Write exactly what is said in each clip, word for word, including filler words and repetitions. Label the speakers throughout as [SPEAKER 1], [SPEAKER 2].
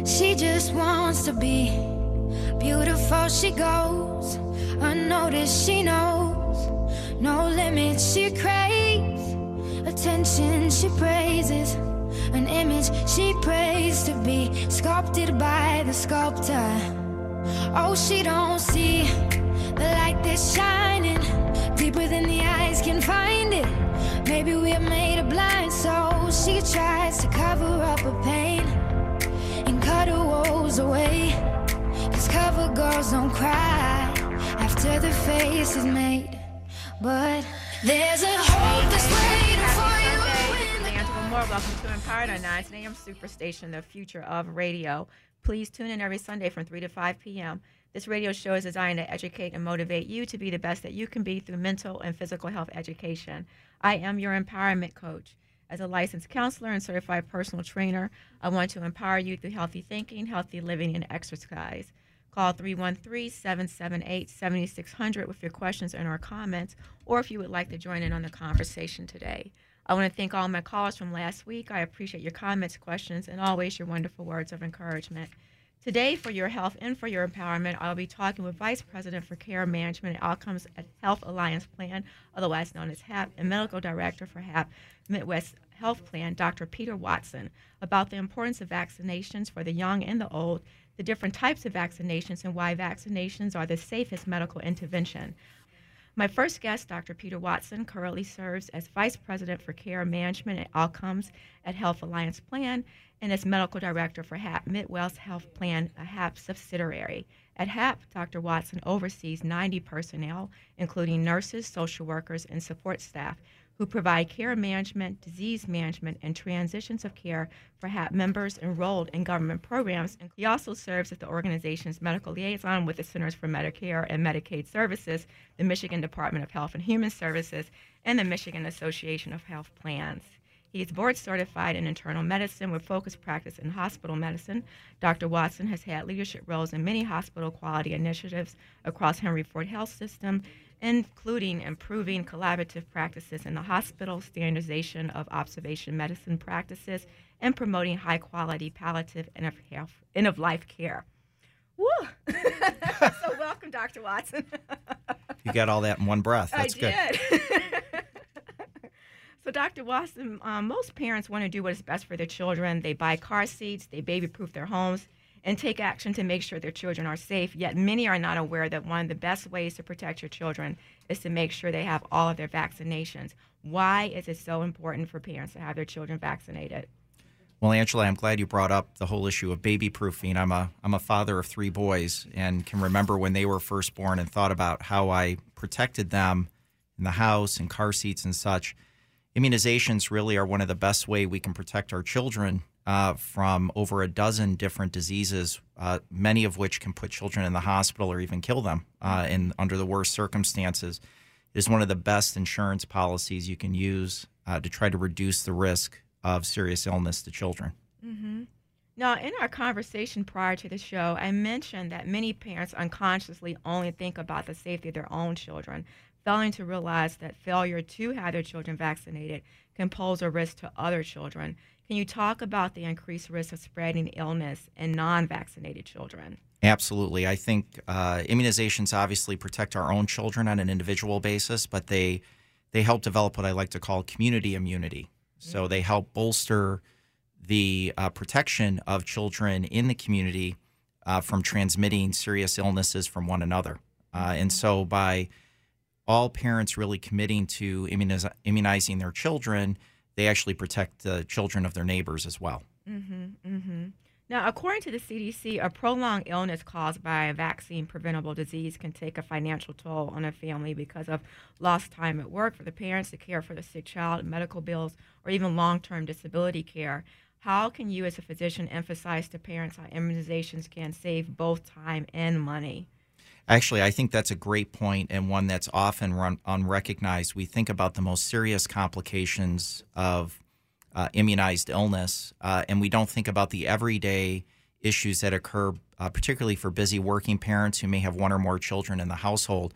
[SPEAKER 1] She just wants to be beautiful. She goes unnoticed. She knows no limits. She craves attention. She praises an image she prays to be sculpted by the sculptor. Oh, she don't see the light that's shining deeper than the eyes can find it. Maybe we're made of blind, so she tries to cover up her pain and cut her woes away. 'Cause cover girls don't cry after the face is made. But there's a hope that's waiting for you.
[SPEAKER 2] More. Welcome to Empowered on nine A M Superstation, the future of radio. Please tune in every Sunday from three to five p.m. This radio show is designed to educate and motivate you to be the best that you can be through mental and physical health education. I am your empowerment coach. As a licensed counselor and certified personal trainer, I want to empower you through healthy thinking, healthy living, and exercise. Call three one three, seven seven eight, seven six zero zero with your questions and or comments, or if you would like to join in on the conversation today. I want to thank all my callers from last week. I appreciate your comments, questions, and always your wonderful words of encouragement. Today, for your health and for your empowerment, I'll be talking with Vice President for Care Management and Outcomes at Health Alliance Plan, otherwise known as HAP, and Medical Director for HAP Midwest Health Plan, Doctor Peter Watson, about the importance of vaccinations for the young and the old, the different types of vaccinations, and why vaccinations are the safest medical intervention. My first guest, Doctor Peter Watson, currently serves as Vice President for Care Management and Outcomes at Health Alliance Plan and as Medical Director for HAP Midwest Health Plan, a HAP subsidiary. At HAP, Doctor Watson oversees ninety personnel, including nurses, social workers, and support staff, who provide care management, disease management, and transitions of care for HAP members enrolled in government programs. He also serves as the organization's medical liaison with the Centers for Medicare and Medicaid Services, the Michigan Department of Health and Human Services, and the Michigan Association of Health Plans. He is board certified in internal medicine with focused practice in hospital medicine. Doctor Watson has had leadership roles in many hospital quality initiatives across Henry Ford Health System, including improving collaborative practices in the hospital, standardization of observation medicine practices, and promoting high-quality palliative and end-of-life care. Woo! So welcome, Doctor Watson.
[SPEAKER 3] You got all that in one breath. That's
[SPEAKER 2] I
[SPEAKER 3] good.
[SPEAKER 2] did. So, Doctor Watson, um, most parents want to do what is best for their children. They buy car seats, they baby-proof their homes, and take action to make sure their children are safe, yet many are not aware that one of the best ways to protect your children is to make sure they have all of their vaccinations. Why is it so important for parents to have their children vaccinated?
[SPEAKER 3] Well, Angela, I'm glad you brought up the whole issue of baby proofing. I'm a I'm a father of three boys and can remember when they were first born and thought about how I protected them in the house and car seats and such. Immunizations really are one of the best way we can protect our children uh, from over a dozen different diseases, uh, many of which can put children in the hospital or even kill them uh, in under the worst circumstances. It is one of the best insurance policies you can use uh, to try to reduce the risk of serious illness to children.
[SPEAKER 2] Mm-hmm. Now, in our conversation prior to the show, I mentioned that many parents unconsciously only think about the safety of their own children, failing to realize that failure to have their children vaccinated can pose a risk to other children. Can you talk about the increased risk of spreading illness in non-vaccinated children?
[SPEAKER 3] Absolutely. I think uh, immunizations obviously protect our own children on an individual basis, but they they help develop what I like to call community immunity. So they help bolster the uh, protection of children in the community uh, from transmitting serious illnesses from one another. Uh, and so by all parents really committing to immuniz- immunizing their children, they actually protect the children of their neighbors as well.
[SPEAKER 2] Mm-hmm, mm-hmm. Now, according to the C D C, a prolonged illness caused by a vaccine-preventable disease can take a financial toll on a family because of lost time at work for the parents to care for the sick child, medical bills, or even long-term disability care. How can you as a physician emphasize to parents how immunizations can save both time and money?
[SPEAKER 3] Actually, I think that's a great point and one that's often run, unrecognized. We think about the most serious complications of uh, immunized illness, uh, and we don't think about the everyday issues that occur, uh, particularly for busy working parents who may have one or more children in the household.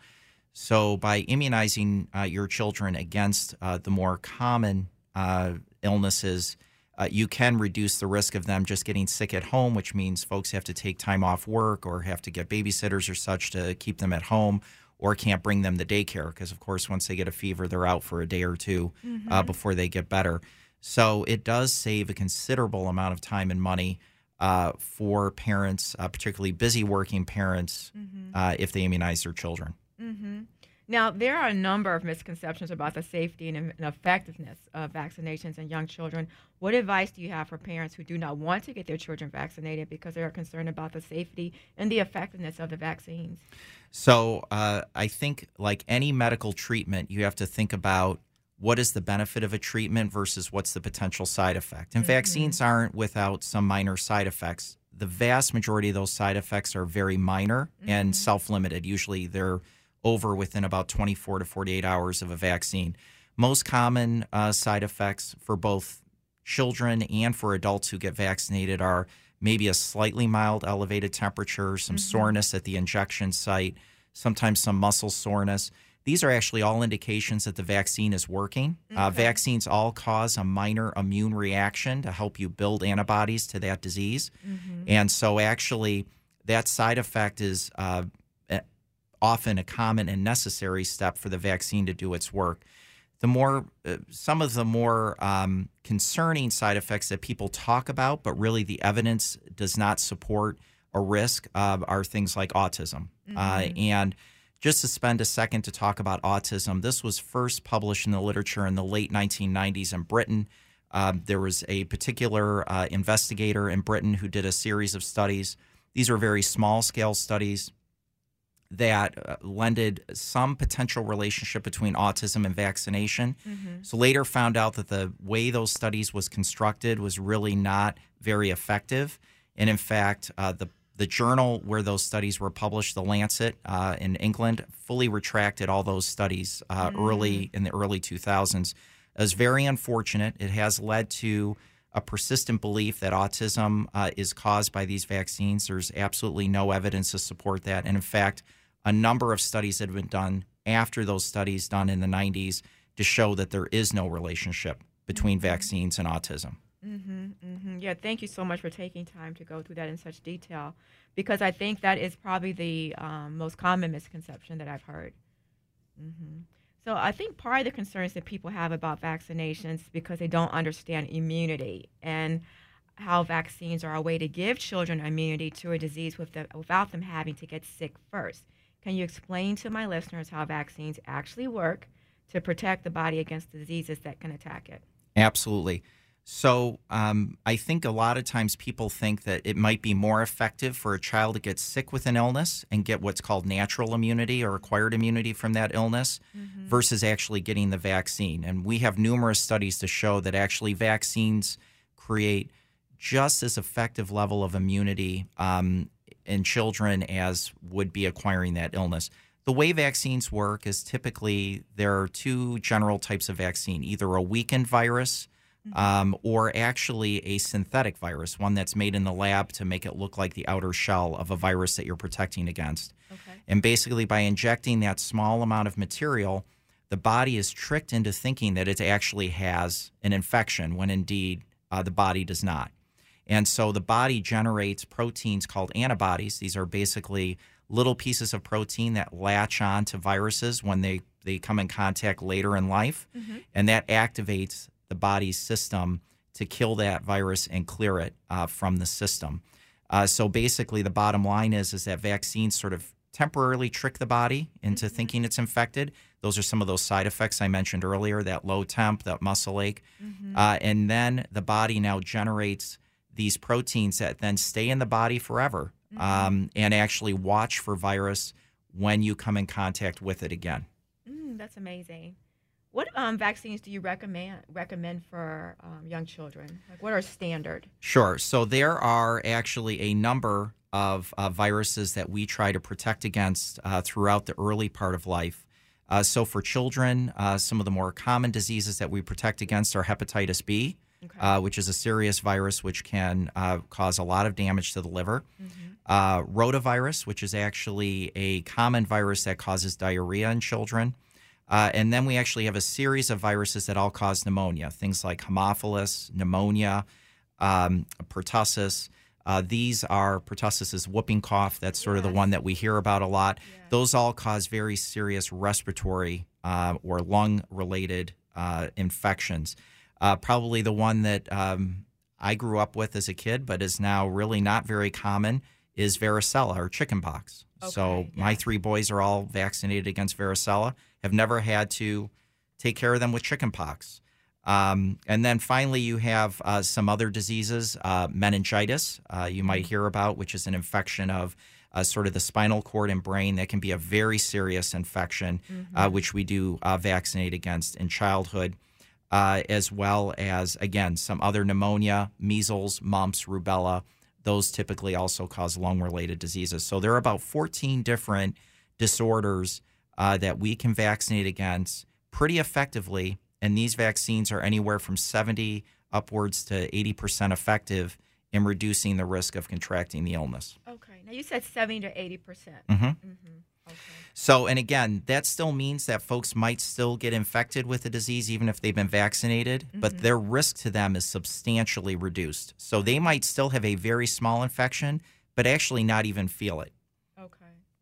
[SPEAKER 3] So by immunizing uh, your children against uh, the more common uh, illnesses, uh, you can reduce the risk of them just getting sick at home, which means folks have to take time off work or have to get babysitters or such to keep them at home, or can't bring them to daycare because, of course, once they get a fever, they're out for a day or two
[SPEAKER 2] Mm-hmm.
[SPEAKER 3] uh, before they get better. So it does save a considerable amount of time and money uh, for parents, uh, particularly busy working parents,
[SPEAKER 2] Mm-hmm.
[SPEAKER 3] uh, if they immunize their children.
[SPEAKER 2] Mm-hmm. Now, there are a number of misconceptions about the safety and, and effectiveness of vaccinations in young children. What advice do you have for parents who do not want to get their children vaccinated because they are concerned about the safety and the effectiveness of the vaccines?
[SPEAKER 3] So uh, I think, like any medical treatment, you have to think about what is the benefit of a treatment versus what's the potential side effect. And
[SPEAKER 2] Mm-hmm.
[SPEAKER 3] vaccines aren't without some minor side effects. The vast majority of those side effects are very minor
[SPEAKER 2] Mm-hmm.
[SPEAKER 3] and self-limited. Usually they're over within about twenty-four to forty-eight hours of a vaccine. Most common uh, side effects for both children and for adults who get vaccinated are maybe a slightly mild elevated temperature, some
[SPEAKER 2] Mm-hmm.
[SPEAKER 3] soreness at the injection site, sometimes some muscle soreness. These are actually all indications that the vaccine is working. Uh,
[SPEAKER 2] Okay.
[SPEAKER 3] vaccines all cause a minor immune reaction to help you build antibodies to that disease.
[SPEAKER 2] Mm-hmm.
[SPEAKER 3] And so actually that side effect is uh, a- often a common and necessary step for the vaccine to do its work. The more, uh, some of the more um, concerning side effects that people talk about, but really the evidence does not support a risk, uh, are things like autism. Uh, and just to spend a second to talk about autism, this was first published in the literature in the late nineteen nineties in Britain. Um, there was a particular uh, investigator in Britain who did a series of studies. These were very small-scale studies that uh, lended some potential relationship between autism and vaccination.
[SPEAKER 2] Mm-hmm.
[SPEAKER 3] So later found out that the way those studies was constructed was really not very effective. And in fact, uh, the the journal where those studies were published, The Lancet uh, in England, fully retracted all those studies uh,
[SPEAKER 2] Mm.
[SPEAKER 3] early in the early two thousands. It was very unfortunate. It has led to a persistent belief that autism uh, is caused by these vaccines. There's absolutely no evidence to support that. And in fact, a number of studies that have been done after those studies done in the nineties to show that there is no relationship between
[SPEAKER 2] Mm-hmm.
[SPEAKER 3] vaccines and autism.
[SPEAKER 2] Mm-hmm, mm-hmm. Yeah, thank you so much for taking time to go through that in such detail, because I think that is probably the um, most common misconception that I've heard. Mm-hmm. So I think part of the concerns that people have about vaccinations because they don't understand immunity and how vaccines are a way to give children immunity to a disease with the, without them having to get sick first. Can you explain to my listeners how vaccines actually work to protect the body against diseases that can attack it?
[SPEAKER 3] Absolutely. So um, I think a lot of times people think that it might be more effective for a child to get sick with an illness and get what's called natural immunity or acquired immunity from that illness
[SPEAKER 2] Mm-hmm.
[SPEAKER 3] versus actually getting the vaccine. And we have numerous studies to show that actually vaccines create just as effective level of immunity um, in children as would be acquiring that illness. The way vaccines work is typically there are two general types of vaccine, either a weakened virus um, or actually a synthetic virus, one that's made in the lab to make it look like the outer shell of a virus that you're protecting against.
[SPEAKER 2] Okay.
[SPEAKER 3] And basically by injecting that small amount of material, the body is tricked into thinking that it actually has an infection when indeed uh, the body does not. And so the body generates proteins called antibodies. These are basically little pieces of protein that latch on to viruses when they, they come in contact later in life.
[SPEAKER 2] Mm-hmm.
[SPEAKER 3] And that activates the body's system to kill that virus and clear it uh, from the system. Uh, so basically the bottom line is, is that vaccines sort of temporarily trick the body into
[SPEAKER 2] Mm-hmm.
[SPEAKER 3] thinking it's infected. Those are some of those side effects I mentioned earlier, that low temp, that muscle ache.
[SPEAKER 2] Mm-hmm.
[SPEAKER 3] Uh, and then the body now generates these proteins that then stay in the body forever
[SPEAKER 2] Mm-hmm.
[SPEAKER 3] um, and actually watch for virus when you come in contact with it again.
[SPEAKER 2] Mm, that's amazing. What um, vaccines do you recommend recommend for um, young children? Like, what are standard?
[SPEAKER 3] Sure. So there are actually a number of uh, viruses that we try to protect against uh, throughout the early part of life. Uh, so for children, uh, some of the more common diseases that we protect against are hepatitis B,
[SPEAKER 2] Okay.
[SPEAKER 3] uh, which is a serious virus which can uh, cause a lot of damage to the liver.
[SPEAKER 2] Mm-hmm.
[SPEAKER 3] Uh, rotavirus, which is actually a common virus that causes diarrhea in children. Uh, and then we actually have a series of viruses that all cause pneumonia, things like Haemophilus, pneumonia. um, pertussis. Uh, these are, pertussis is whooping cough. That's sort yes. of the one that we hear about a lot. Yes. Those all cause very serious respiratory uh, or lung-related uh, infections. Uh, probably the one that um, I grew up with as a kid, but is now really not very common, is varicella or chickenpox. Okay, so yeah. my three boys are all vaccinated against varicella, have never had to take care of them with chickenpox. Um, and then finally, you have uh, some other diseases, uh, meningitis, uh, you might hear about, which is an infection of uh, sort of the spinal cord and brain. That can be a very serious infection, mm-hmm. uh, which we do uh, vaccinate against in childhood, uh, as well as, again, some other pneumonia, measles, mumps, rubella. Those typically also cause lung-related diseases. So there are about fourteen different disorders uh, that we can vaccinate against pretty effectively. And these vaccines are anywhere from seventy upwards to eighty percent effective in reducing the risk of contracting the illness.
[SPEAKER 2] Okay. Now, you said seventy to eighty percent.
[SPEAKER 3] Mm-hmm.
[SPEAKER 2] Mm-hmm. Okay.
[SPEAKER 3] So, and again, that still means that folks might still get infected with the disease even if they've been vaccinated, mm-hmm. but their risk to them is substantially reduced. So they might still have a very small infection, but actually not even feel it.
[SPEAKER 2] Okay.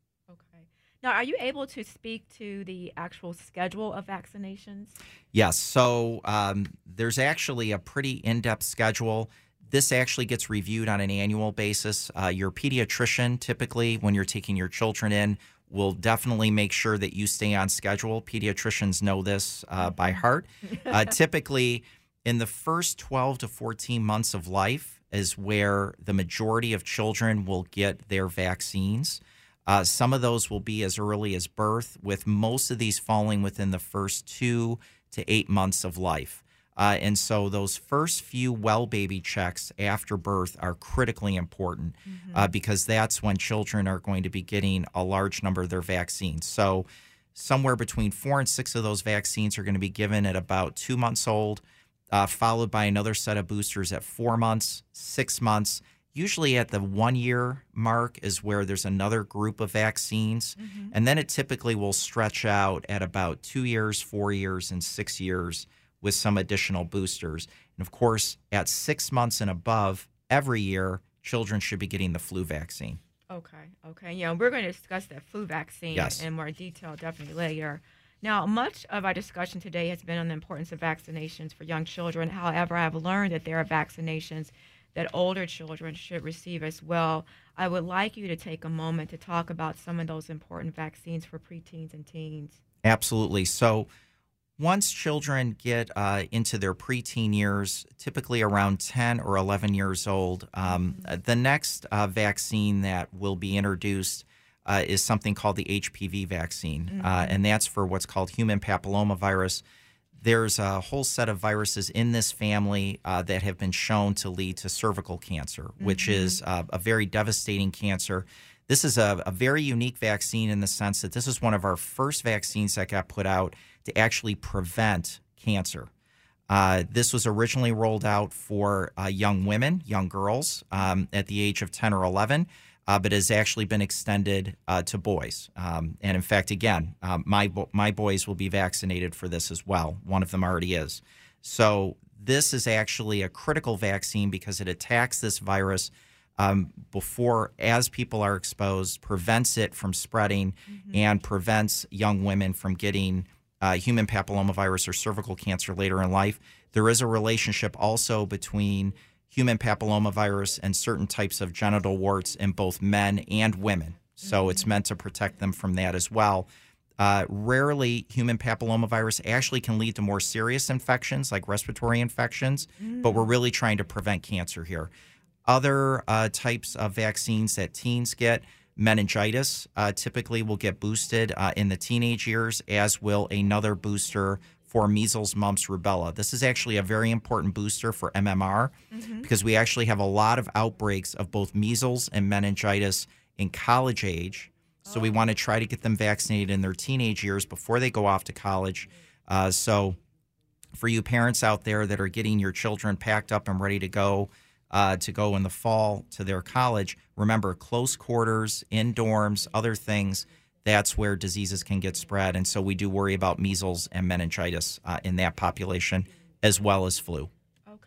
[SPEAKER 2] Now, are you able to speak to the actual schedule of vaccinations?
[SPEAKER 3] Yes. So um, there's actually a pretty in-depth schedule. This actually gets reviewed on an annual basis. Uh, your pediatrician, typically, when you're taking your children in, will definitely make sure that you stay on schedule. Pediatricians know this uh, by heart. Uh, typically, in the first twelve to fourteen months of life is where the majority of children will get their vaccines. Uh, some of those will be as early as birth, with most of these falling within the first two to eight months of life. Uh, and so those first few well baby checks after birth are critically important mm-hmm. uh, because that's when children are going to be getting a large number of their vaccines. So somewhere between four and six of those vaccines are going to be given at about two months old, uh, followed by another set of boosters at four months, six months. Usually at the one-year mark is where there's another group of vaccines, mm-hmm. and then it typically will stretch out at about two years, four years, and six years with some additional boosters. And, of course, at six months and above, every year, children should be getting the flu vaccine.
[SPEAKER 2] Okay, okay. Yeah, we're going to discuss that flu vaccine
[SPEAKER 3] yes.
[SPEAKER 2] in more detail definitely later. Now, much of our discussion today has been on the importance of vaccinations for young children. However, I've learned that there are vaccinations that older children should receive as well. I would like you to take a moment to talk about some of those important vaccines for preteens and teens.
[SPEAKER 3] Absolutely. So once children get uh, into their preteen years, typically around ten or eleven years old, um, mm-hmm. the next uh, vaccine that will be introduced uh, is something called the H P V vaccine, mm-hmm. uh, and that's for what's called human papillomavirus. There's a whole set of viruses in this family uh, that have been shown to lead to cervical cancer, mm-hmm. which is uh, a very devastating cancer. This is a, a very unique vaccine in the sense that this is one of our first vaccines that got put out to actually prevent cancer. Uh, this was originally rolled out for uh, young women, young girls um, at the age of ten or eleven. Uh, but has actually been extended uh, to boys. Um, and in fact, again, um, my bo- my boys will be vaccinated for this as well. One of them already is. So this is actually a critical vaccine because it attacks this virus um, before, as people are exposed, prevents it from spreading, mm-hmm. and prevents young women from getting uh, human papillomavirus or cervical cancer later in life. There is a relationship also between human papillomavirus and certain types of genital warts in both men and women. So mm-hmm. it's meant to protect them from that as well. Uh, rarely, human papillomavirus actually can lead to more serious infections like respiratory infections, mm. but we're really trying to prevent cancer here. Other uh, types of vaccines that teens get, meningitis uh, typically will get boosted uh, in the teenage years, as will another booster for measles, mumps, rubella. This is actually a very important booster for M M R mm-hmm. because we actually have a lot of outbreaks of both measles and meningitis in college age. So oh. we want to try to get them vaccinated in their teenage years before they go off to college. Uh, so for you parents out there that are getting your children packed up and ready to go, uh, to go in the fall to their college, remember close quarters, in dorms, other things, that's where diseases can get spread. And so we do worry about measles and meningitis uh, in that population, as well as flu.
[SPEAKER 2] Okay,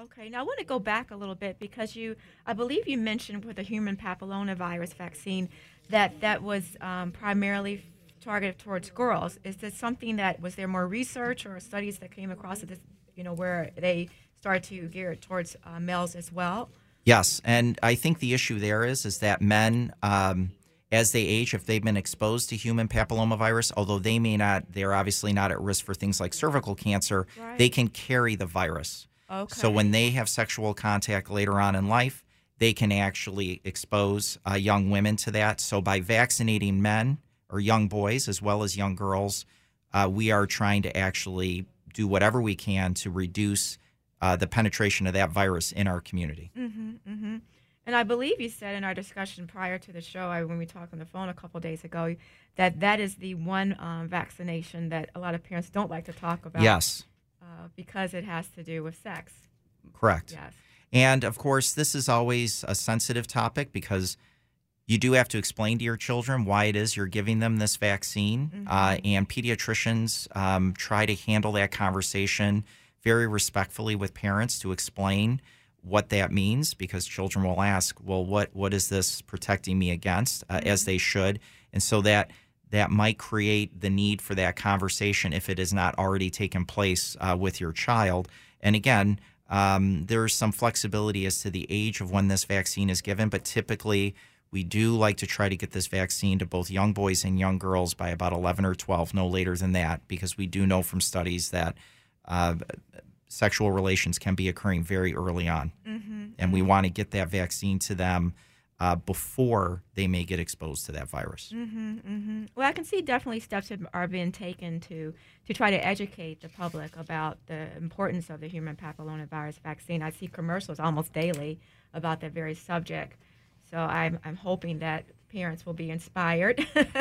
[SPEAKER 2] Okay, now I want to go back a little bit because you, I believe you mentioned with the human papillomavirus vaccine that that was um, primarily targeted towards girls. Is this something that, was there more research or studies that came across this, you know, where they started to gear it towards uh, males as well?
[SPEAKER 3] Yes, and I think the issue there is is that men, um, as they age, if they've been exposed to human papillomavirus, although they may not, they're obviously not at risk for things like cervical cancer,
[SPEAKER 2] Right.
[SPEAKER 3] they can carry the virus.
[SPEAKER 2] Okay.
[SPEAKER 3] So when they have sexual contact later on in life, they can actually expose uh, young women to that. So by vaccinating men or young boys as well as young girls, uh, we are trying to actually do whatever we can to reduce uh, the penetration of that virus in our community.
[SPEAKER 2] Mm-hmm, mm-hmm. And I believe you said in our discussion prior to the show, I, when we talked on the phone a couple of days ago, that that is the one um, vaccination that a lot of parents don't like to talk about.
[SPEAKER 3] Yes.
[SPEAKER 2] Uh, because it has to do with sex.
[SPEAKER 3] Correct.
[SPEAKER 2] Yes.
[SPEAKER 3] And, of course, this is always a sensitive topic because you do have to explain to your children why it is you're giving them this vaccine.
[SPEAKER 2] Mm-hmm.
[SPEAKER 3] Uh, and pediatricians um, try to handle that conversation very respectfully with parents to explain what that means, because children will ask, well, what what is this protecting me against, uh,
[SPEAKER 2] Mm-hmm.
[SPEAKER 3] as they should. And so that that might create the need for that conversation if it has not already taken place uh, with your child. And again, um, there's some flexibility as to the age of when this vaccine is given, but typically we do like to try to get this vaccine to both young boys and young girls by about eleven or twelve, no later than that, because we do know from studies that uh, sexual relations can be occurring very early on.
[SPEAKER 2] Mm-hmm.
[SPEAKER 3] And we want to get that vaccine to them Uh, before they may get exposed to that virus.
[SPEAKER 2] Mm-hmm, mm-hmm. Well, I can see definitely steps have- are being taken to to try to educate the public about the importance of the human papillomavirus vaccine. I see commercials almost daily about that very subject. So I'm I'm hoping that parents will be inspired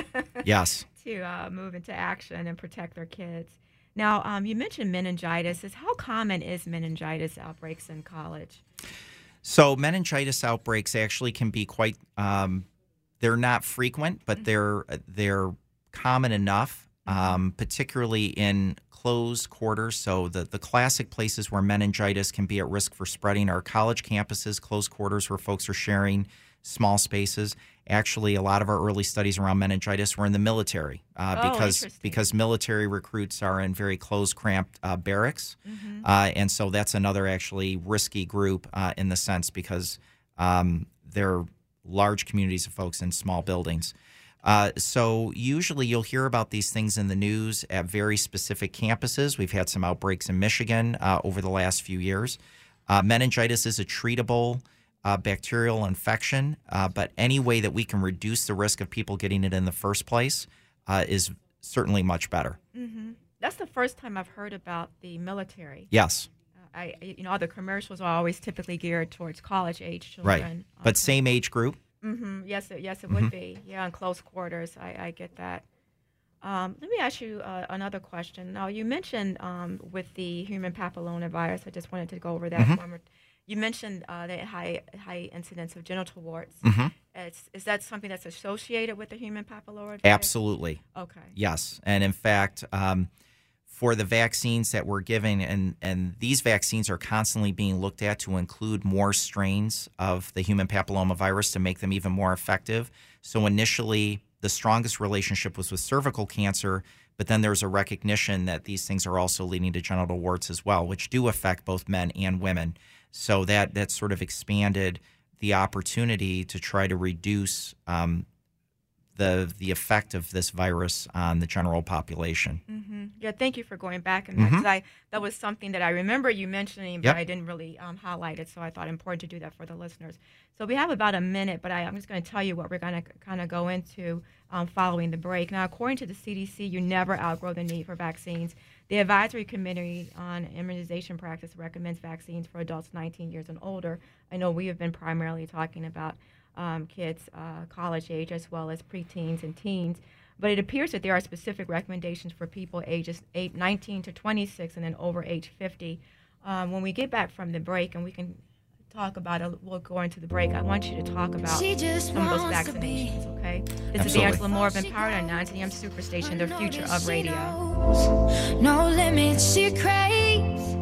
[SPEAKER 3] Yes.
[SPEAKER 2] to uh, move into action and protect their kids. Now, um, you mentioned meningitis. Is how common is meningitis outbreaks in college?
[SPEAKER 3] So meningitis outbreaks actually can be quite, um, they're not frequent, but they're they're common enough, um, particularly in closed quarters. So the, the classic places where meningitis can be at risk for spreading are college campuses, closed quarters where folks are sharing small spaces. Actually, a lot of our early studies around meningitis were in the military uh,
[SPEAKER 2] Oh,
[SPEAKER 3] because
[SPEAKER 2] interesting.
[SPEAKER 3] because military recruits are in very closed, cramped uh, barracks.
[SPEAKER 2] Mm-hmm.
[SPEAKER 3] Uh, and so that's another actually risky group uh, in the sense because um, they're large communities of folks in small buildings. Uh, so usually you'll hear about these things in the news at very specific campuses. We've had some outbreaks in Michigan uh, over the last few years. Uh, meningitis is a treatable uh, bacterial infection, uh, but any way that we can reduce the risk of people getting it in the first place uh, is certainly much better.
[SPEAKER 2] Mm-hmm. That's the first time I've heard about the military.
[SPEAKER 3] Yes.
[SPEAKER 2] Uh, I, you know, all the commercials are always typically geared towards college-age
[SPEAKER 3] Right.
[SPEAKER 2] children.
[SPEAKER 3] But same age group.
[SPEAKER 2] Mm-hmm. Yes, it, yes, it
[SPEAKER 3] Mhm.
[SPEAKER 2] would be. Yeah, in close quarters. I, I get that. Um, let me ask you uh, another question. Now, you mentioned um, with the human papillomavirus, I just wanted to go over that.
[SPEAKER 3] Mhm.
[SPEAKER 2] one more- You mentioned uh, the high high incidence of genital warts.
[SPEAKER 3] Mhm.
[SPEAKER 2] It's, is that something that's associated with the human papillomavirus?
[SPEAKER 3] Absolutely.
[SPEAKER 2] Okay.
[SPEAKER 3] Yes. And in fact, um, for the vaccines that we're giving, and, and these vaccines are constantly being looked at to include more strains of the human papillomavirus to make them even more effective. So initially, the strongest relationship was with cervical cancer, but then there's a recognition that these things are also leading to genital warts as well, which do affect both men and women. So that, that sort of expanded the opportunity to try to reduce um, the the effect of this virus on the general population.
[SPEAKER 2] Mm-hmm. Yeah, thank you for going back and that, 'cause I that was something that I remember you mentioning, but
[SPEAKER 3] Yep.
[SPEAKER 2] I didn't really um, highlight it, so I thought it important to do that for the listeners. So we have about a minute, but I, I'm just going to tell you what we're going to kind of go into um, following the break. Now, according to the C D C, you never outgrow the need for vaccines. The Advisory Committee on Immunization Practice recommends vaccines for adults nineteen years and older. I know we have been primarily talking about um, kids uh, college age as well as preteens and teens. But it appears that there are specific recommendations for people ages eight, nineteen to twenty-six and then over age fifty. Um, when we get back from the break, and we can talk about it, we'll go into the break. I want you to talk about
[SPEAKER 1] She just
[SPEAKER 2] some of those
[SPEAKER 1] wants to be
[SPEAKER 2] vaccinations, okay? This is
[SPEAKER 3] Absolutely.
[SPEAKER 2] Angela Moore of Empowered on nine A M Superstation, the future of radio.
[SPEAKER 1] No limits she craves,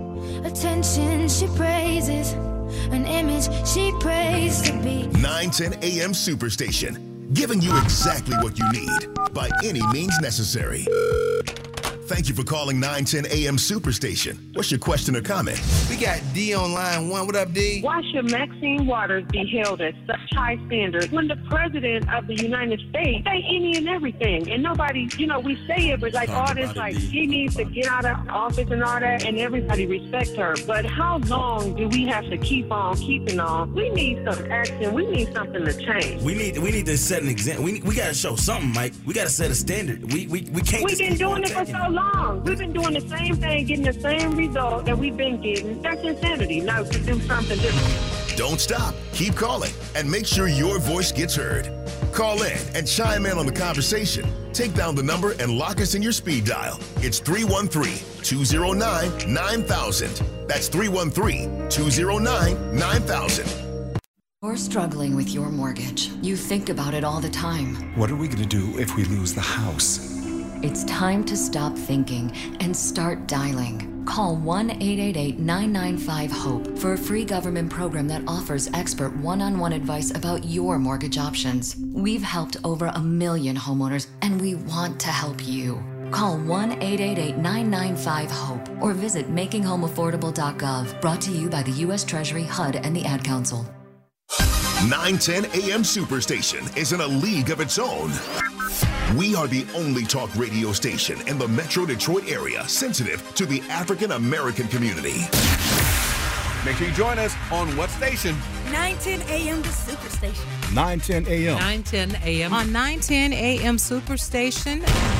[SPEAKER 1] attention she praises, an image she prays to be.
[SPEAKER 4] nine ten A M Superstation, giving you exactly what you need by any means necessary. Thank you for calling nine ten A M Superstation. What's your question or comment?
[SPEAKER 5] We got D on line one. What up, D?
[SPEAKER 6] Why should Maxine Waters be held at such high standards when the president of the United States say any and everything? And nobody, you know, we say it, but like
[SPEAKER 5] Talk
[SPEAKER 6] all this,
[SPEAKER 5] about it,
[SPEAKER 6] like
[SPEAKER 5] D.
[SPEAKER 6] she needs to get out of office and all that, and everybody respect her. But how long do we have to keep on keeping on? We need some action. We need something to change.
[SPEAKER 5] We need we need to set an example. We we got to show something, Mike. We got to set a standard. We we we can't.
[SPEAKER 6] We've
[SPEAKER 5] just
[SPEAKER 6] been
[SPEAKER 5] keep
[SPEAKER 6] doing
[SPEAKER 5] on
[SPEAKER 6] it for
[SPEAKER 5] taking
[SPEAKER 6] so long. We've been doing the same thing, getting the same result that we've been getting. That's insanity. Now to do something different.
[SPEAKER 4] Don't stop. Keep calling and make sure your voice gets heard. Call in and chime in on the conversation. Take down the number and lock us in your speed dial. It's three one three, two oh nine, nine thousand. That's three one three, two oh nine, nine thousand.
[SPEAKER 7] You're struggling with your mortgage. You think about it all the time.
[SPEAKER 8] What are we going to do if we lose the house?
[SPEAKER 7] It's time to stop thinking and start dialing. Call one eight eight eight, nine nine five, HOPE for a free government program that offers expert one-on-one advice about your mortgage options. We've helped over a million homeowners, and we want to help you. Call one eight eight eight, nine nine five, HOPE or visit making home affordable dot gov. Brought to you by the U S Treasury, H U D, and the Ad Council.
[SPEAKER 4] nine ten A M Superstation is in a league of its own. We are the only talk radio station in the Metro Detroit area sensitive to the African American community.
[SPEAKER 9] Make sure you join us on what station?
[SPEAKER 10] nine ten A M The Superstation.
[SPEAKER 9] nine ten A M.
[SPEAKER 10] nine ten A M On nine ten A M Superstation.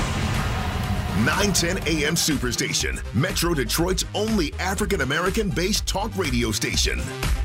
[SPEAKER 4] nine ten A M Superstation, Metro Detroit's only African American based talk radio station.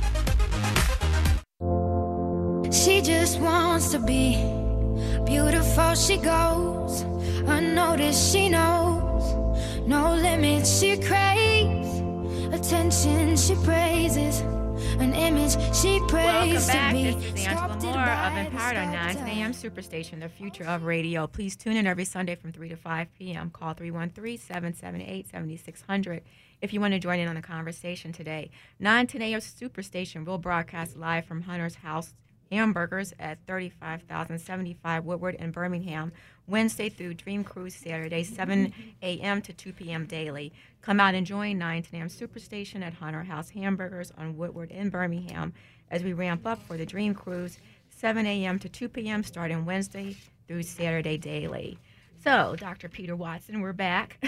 [SPEAKER 1] She just wants to be beautiful, she goes unnoticed, she knows no limits, she craves attention, she praises, an image she prays
[SPEAKER 2] Welcome back.
[SPEAKER 1] to be.
[SPEAKER 2] This is Angela Moore of Empowered on nine ten A M Superstation, the future of radio. Please tune in every Sunday from three to five p.m. Call three one three, seven seven eight, seven six zero zero if you want to join in on the conversation today. nine ten A M Superstation will broadcast live from Hunter's House Hamburgers at thirty-five thousand seventy-five Woodward in Birmingham, Wednesday through Dream Cruise Saturday, seven a.m. to two p.m. daily. Come out and join nine ten A M Superstation at Hunter House Hamburgers on Woodward in Birmingham as we ramp up for the Dream Cruise, seven a.m. to two p.m. starting Wednesday through Saturday daily. So, Doctor Peter Watson, we're back.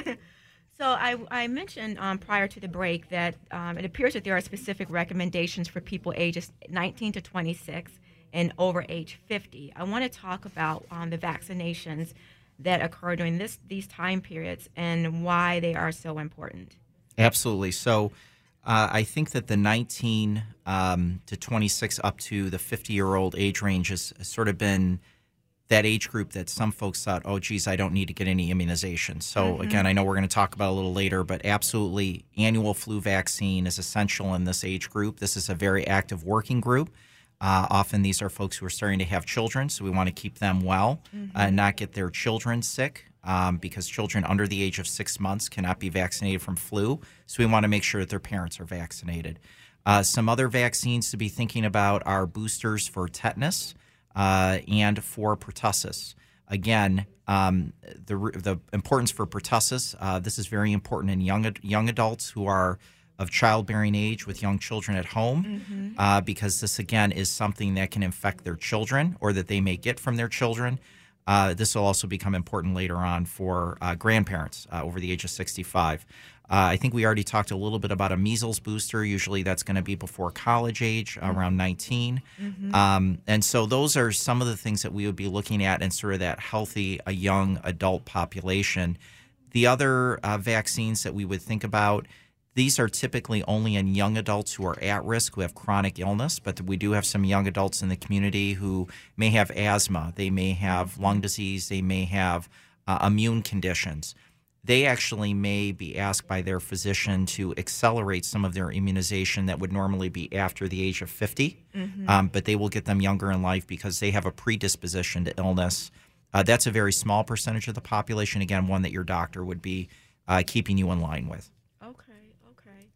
[SPEAKER 2] So I, I mentioned um, prior to the break that um, it appears that there are specific recommendations for people ages nineteen to twenty-six and over age fifty. I want to talk about um, the vaccinations that occur during this these time periods and why they are so important.
[SPEAKER 3] Absolutely. So uh, I think that the nineteen um, to twenty-six up to the fifty-year-old age range has, has sort of been that age group that some folks thought, oh, geez, I don't need to get any immunization. So, mm-hmm. again, I know we're going to talk about it a little later, but absolutely annual flu vaccine is essential in this age group. This is a very active working group. Uh, often these are folks who are starting to have children, so we want to keep them well mm-hmm. and not get their children sick um, because children under the age of six months cannot be vaccinated from flu. So we want to make sure that their parents are vaccinated. Uh, some other vaccines to be thinking about are boosters for tetanus. Uh, and for pertussis. Again, um, the the importance for pertussis, uh, this is very important in young young adults who are of childbearing age with young children at home, mm-hmm. uh, because this, again, is something that can infect their children or that they may get from their children. Uh, this will also become important later on for uh, grandparents uh, over the age of sixty-five. Uh, I think we already talked a little bit about a measles booster. Usually that's going to be before college age, mm-hmm. around nineteen. Mm-hmm. Um, and so those are some of the things that we would be looking at in sort of that healthy, a young adult population. The other uh, vaccines that we would think about, these are typically only in young adults who are at risk, who have chronic illness, but we do have some young adults in the community who may have asthma, they may have lung disease, they may have uh, immune conditions. They actually may be asked by their physician to accelerate some of their immunization that would normally be after the age of fifty, mm-hmm. um, but they will get them younger in life because they have a predisposition to illness. Uh, that's a very small percentage of the population, again, one that your doctor would be uh, keeping you in line with.
[SPEAKER 2] Okay, okay.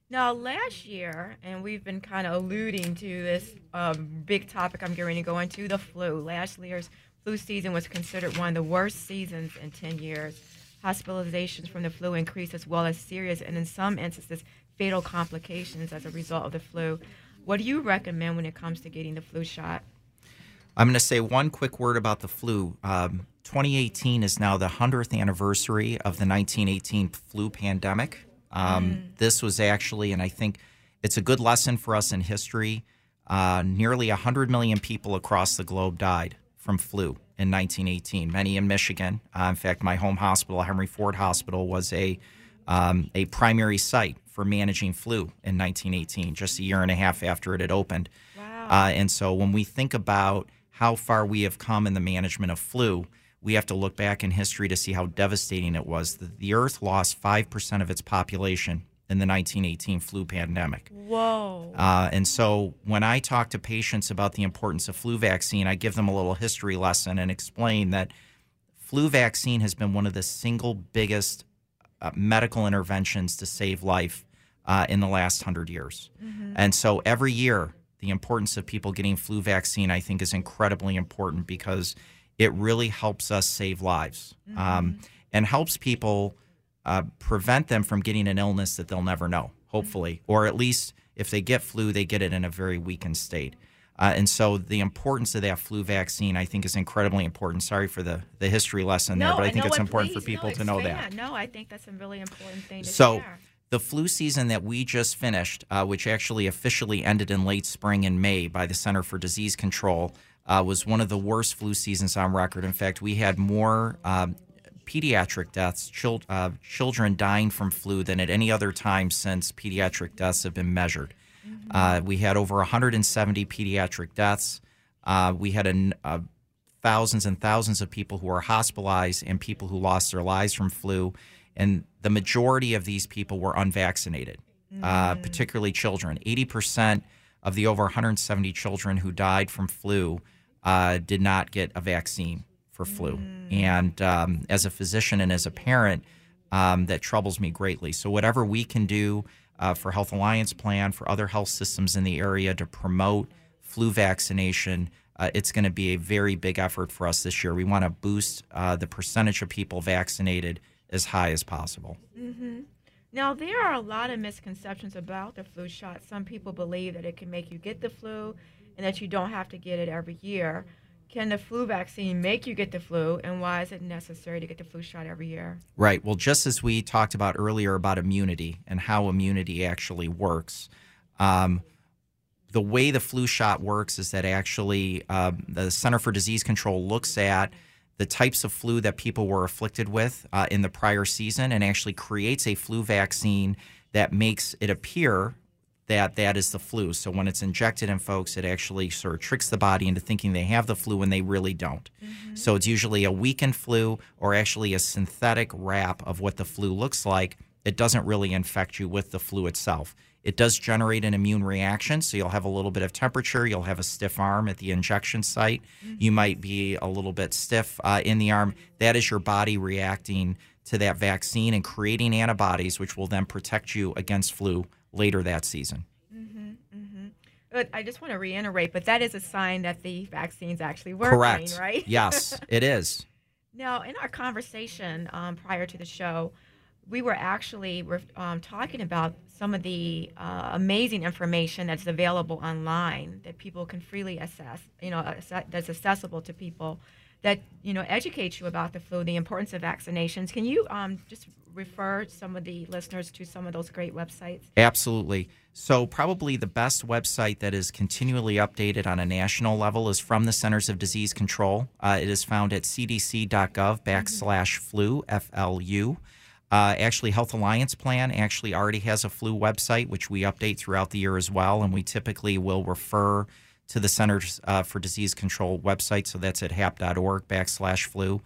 [SPEAKER 2] Now, last year, and we've been kind of alluding to this um, big topic I'm getting to go into, the flu. Last year's flu season was considered one of the worst seasons in ten years. Hospitalizations from the flu increased, as well as serious and, in some instances, fatal complications as a result of the flu. What do you recommend when it comes to getting the flu shot?
[SPEAKER 3] I'm going to say one quick word about the flu. Um, twenty eighteen is now the hundredth anniversary of the nineteen eighteen flu pandemic. Um, mm. This was actually, and I think it's a good lesson for us in history, uh, nearly one hundred million people across the globe died from flu in nineteen eighteen, many in Michigan. Uh, in fact, my home hospital, Henry Ford Hospital, was a um, a primary site for managing flu in nineteen eighteen, just a year and a half after it had opened.
[SPEAKER 2] Wow.
[SPEAKER 3] Uh, and so when we think about how far we have come in the management of flu, we have to look back in history to see how devastating it was. The, the Earth lost five percent of its population in the nineteen eighteen flu pandemic.
[SPEAKER 2] Whoa.
[SPEAKER 3] Uh, and so when I talk to patients about the importance of flu vaccine, I give them a little history lesson and explain that flu vaccine has been one of the single biggest uh, medical interventions to save life uh, in the last hundred years. Mm-hmm. And so every year, the importance of people getting flu vaccine, I think, is incredibly important because it really helps us save lives mm-hmm. um, and helps people uh, prevent them from getting an illness that they'll never know, hopefully. Mm-hmm. Or at least if they get flu, they get it in a very weakened state. Uh, and so the importance of that flu vaccine, I think, is incredibly important. Sorry for the, the history lesson
[SPEAKER 2] no,
[SPEAKER 3] there, but I think
[SPEAKER 2] no,
[SPEAKER 3] it's important
[SPEAKER 2] please,
[SPEAKER 3] for people
[SPEAKER 2] no,
[SPEAKER 3] to know that.
[SPEAKER 2] No, I think that's a really important thing to
[SPEAKER 3] so,
[SPEAKER 2] share.
[SPEAKER 3] The flu season that we just finished, uh, which actually officially ended in late spring in May by the Center for Disease Control, uh, was one of the worst flu seasons on record. In fact, we had more uh, pediatric deaths, chil- uh, children dying from flu, than at any other time since pediatric deaths have been measured. Mm-hmm. Uh, we had over one hundred seventy pediatric deaths. Uh, we had a, a thousands and thousands of people who were hospitalized and people who lost their lives from flu. And the majority of these people were unvaccinated, mm. uh, particularly children. eighty percent of the over one hundred seventy children who died from flu uh, did not get a vaccine for flu. Mm. And um, as a physician and as a parent, um, that troubles me greatly. So whatever we can do uh, for Health Alliance Plan, for other health systems in the area to promote flu vaccination, uh, it's going to be a very big effort for us this year. We want to boost uh, the percentage of people vaccinated as high as possible.
[SPEAKER 2] Mm-hmm. Now, there are a lot of misconceptions about the flu shot. Some people believe that it can make you get the flu and that you don't have to get it every year. Can the flu vaccine make you get the flu, and why is it necessary to get the flu shot every year?
[SPEAKER 3] Right. Well, just as we talked about earlier about immunity and how immunity actually works, um, the way the flu shot works is that actually um, the Center for Disease Control looks at the types of flu that people were afflicted with uh, in the prior season and actually creates a flu vaccine that makes it appear that that is the flu. So when it's injected in folks, it actually sort of tricks the body into thinking they have the flu when they really don't. Mm-hmm. So it's usually a weakened flu or actually a synthetic wrap of what the flu looks like. It doesn't really infect you with the flu itself. It does generate an immune reaction, so you'll have a little bit of temperature. You'll have a stiff arm at the injection site. Mm-hmm. You might be a little bit stiff uh, in the arm. That is your body reacting to that vaccine and creating antibodies, which will then protect you against flu later that season.
[SPEAKER 2] Mm-hmm, mm-hmm. But I just want to reiterate, but that is a sign that the vaccine's actually working,
[SPEAKER 3] correct.
[SPEAKER 2] Right?
[SPEAKER 3] Yes, it is.
[SPEAKER 2] Now, in our conversation um, prior to the show, we were actually um, talking about some of the uh, amazing information that's available online that people can freely assess, you know, ass- that's accessible to people that, you know, educates you about the flu, the importance of vaccinations. Can you um, just refer some of the listeners to some of those great websites?
[SPEAKER 3] Absolutely. So probably the best website that is continually updated on a national level is from the Centers of Disease Control. Uh, it is found at cdc.gov backslash flu, F L U. Uh, actually, Health Alliance Plan actually already has a flu website, which we update throughout the year as well, and we typically will refer to the Centers uh, for Disease Control website, so that's at hap.org backslash flu.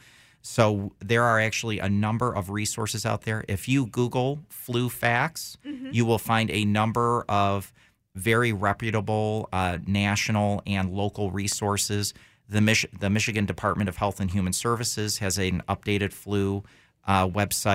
[SPEAKER 3] So there are actually a number of resources out there. If you Google flu facts, mm-hmm. you will find a number of very reputable uh, national and local resources. The, Mich- the Michigan Department of Health and Human Services has an updated flu uh, website.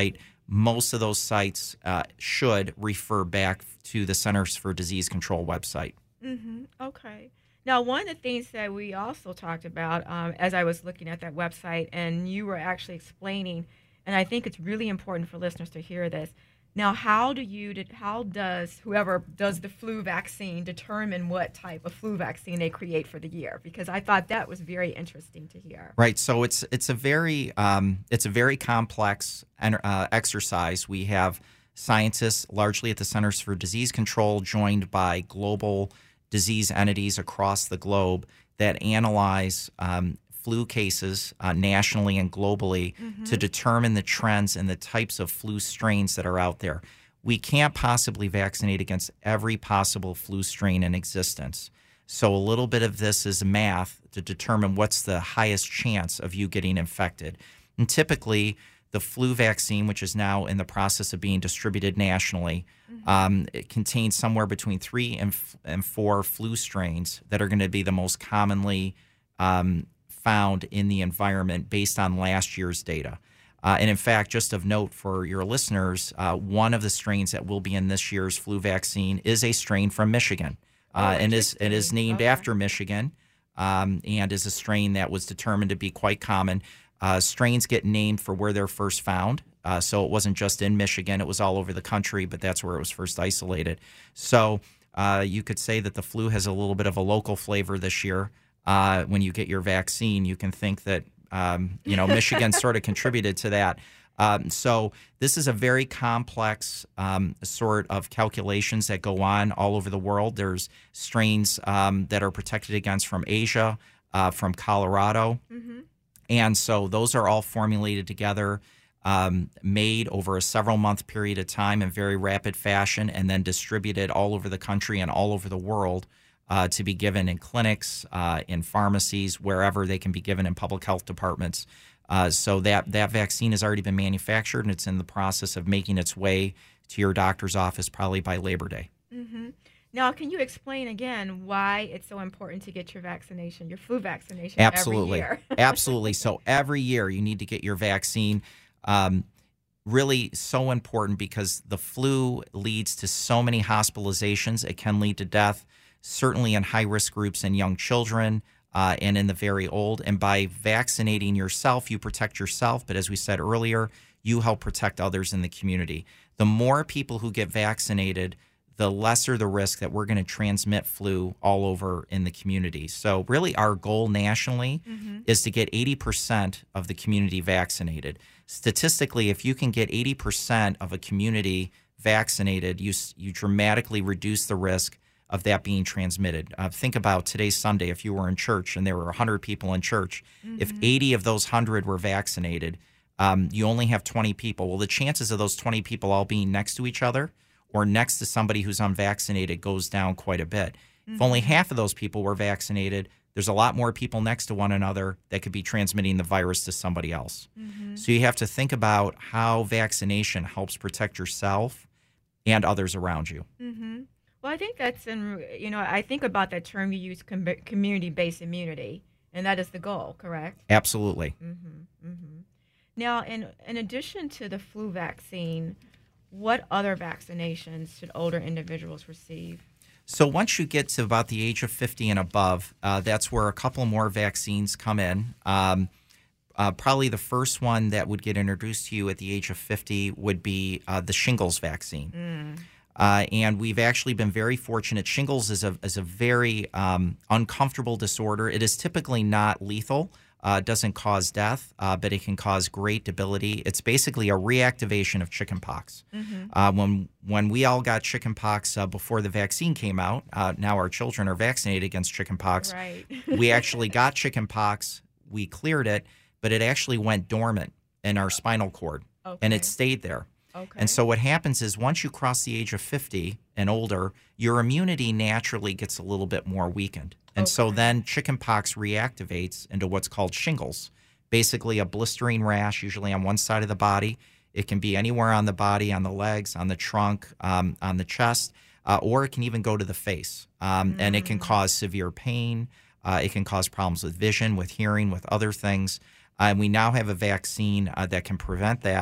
[SPEAKER 3] most of those sites uh, should refer back to the Centers for Disease Control website.
[SPEAKER 2] Mm-hmm. Okay. Now, one of the things that we also talked about um, as I was looking at that website, and you were actually explaining, and I think it's really important for listeners to hear this. Now, how do you, how does whoever does the flu vaccine determine what type of flu vaccine they create for the year? Because I thought that was very interesting to hear.
[SPEAKER 3] Right. So it's it's a very um, it's a very complex uh, exercise. We have scientists largely at the Centers for Disease Control, joined by global disease entities across the globe that analyze um, flu cases uh, nationally and globally mm-hmm. to determine the trends and the types of flu strains that are out there. We can't possibly vaccinate against every possible flu strain in existence. So a little bit of this is math to determine what's the highest chance of you getting infected. And typically, the flu vaccine, which is now in the process of being distributed nationally, mm-hmm. um, it contains somewhere between three and, f- and four flu strains that are going to be the most commonly um, found in the environment based on last year's data. Uh, and in fact, just of note for your listeners, uh, one of the strains that will be in this year's flu vaccine is a strain from Michigan. Uh, oh, and is it is named okay. after Michigan um, and is a strain that was determined to be quite common. Uh, strains get named for where they're first found. Uh, so it wasn't just in Michigan. It was all over the country, but that's where it was first isolated. So uh, you could say that the flu has a little bit of a local flavor this year. Uh, when you get your vaccine, you can think that, um, you know, Michigan sort of contributed to that. Um, so this is a very complex um, sort of calculations that go on all over the world. There's strains um, that are protected against from Asia, uh, from Colorado. Mm-hmm. And so those are all formulated together, um, made over a several month period of time in very rapid fashion, and then distributed all over the country and all over the world uh, to be given in clinics, uh, in pharmacies, wherever they can be given in public health departments. Uh, so that, that vaccine has already been manufactured, and it's in the process of making its way to your doctor's office probably by Labor Day.
[SPEAKER 2] Mm-hmm. Now, can you explain again why it's so important to get your vaccination, your flu vaccination
[SPEAKER 3] Absolutely.
[SPEAKER 2] every year?
[SPEAKER 3] Absolutely. So every year you need to get your vaccine. Um, really so important because the flu leads to so many hospitalizations. It can lead to death, certainly in high-risk groups and young children uh, and in the very old. And by vaccinating yourself, you protect yourself. But as we said earlier, you help protect others in the community. The more people who get vaccinated, the lesser the risk that we're going to transmit flu all over in the community. So really our goal nationally mm-hmm. is to get eighty percent of the community vaccinated. Statistically, if you can get eighty percent of a community vaccinated, you you dramatically reduce the risk of that being transmitted. Uh, think about today's Sunday. If you were in church and there were one hundred people in church, mm-hmm. if eighty of those one hundred were vaccinated, um, you only have twenty people. Well, the chances of those twenty people all being next to each other or next to somebody who's unvaccinated goes down quite a bit. Mm-hmm. If only half of those people were vaccinated, there's a lot more people next to one another that could be transmitting the virus to somebody else. Mm-hmm. So you have to think about how vaccination helps protect yourself and others around you.
[SPEAKER 2] Mm-hmm. Well, I think that's, in, you know, I think about that term you use, com- community-based immunity, and that is the goal, correct?
[SPEAKER 3] Absolutely.
[SPEAKER 2] Mm-hmm. Mm-hmm. Now, in, in addition to the flu vaccine, what other vaccinations should older individuals receive?
[SPEAKER 3] So once you get to about the age of fifty and above, uh, that's where a couple more vaccines come in. Um, uh, probably the first one that would get introduced to you at the age of fifty would be uh, the shingles vaccine. Mm. Uh, and we've actually been very fortunate. Shingles is a, is a very um, uncomfortable disorder. It is typically not lethal. Uh, doesn't cause death, uh, but it can cause great debility. It's basically a reactivation of chickenpox. Mm-hmm. Uh, when when we all got chickenpox uh, before the vaccine came out, uh, now our children are vaccinated against chickenpox.
[SPEAKER 2] Right.
[SPEAKER 3] We actually got chickenpox, we cleared it, but it actually went dormant in our spinal cord, okay. and it stayed there. Okay. And so what happens is once you cross the age of fifty and older, your immunity naturally gets a little bit more weakened. And okay. so then chickenpox reactivates into what's called shingles, basically a blistering rash, usually on one side of the body. It can be anywhere on the body, on the legs, on the trunk, um, on the chest, uh, or it can even go to the face. Um, mm. And it can cause severe pain. Uh, it can cause problems with vision, with hearing, with other things. Uh, and we now have a vaccine uh, that can prevent that.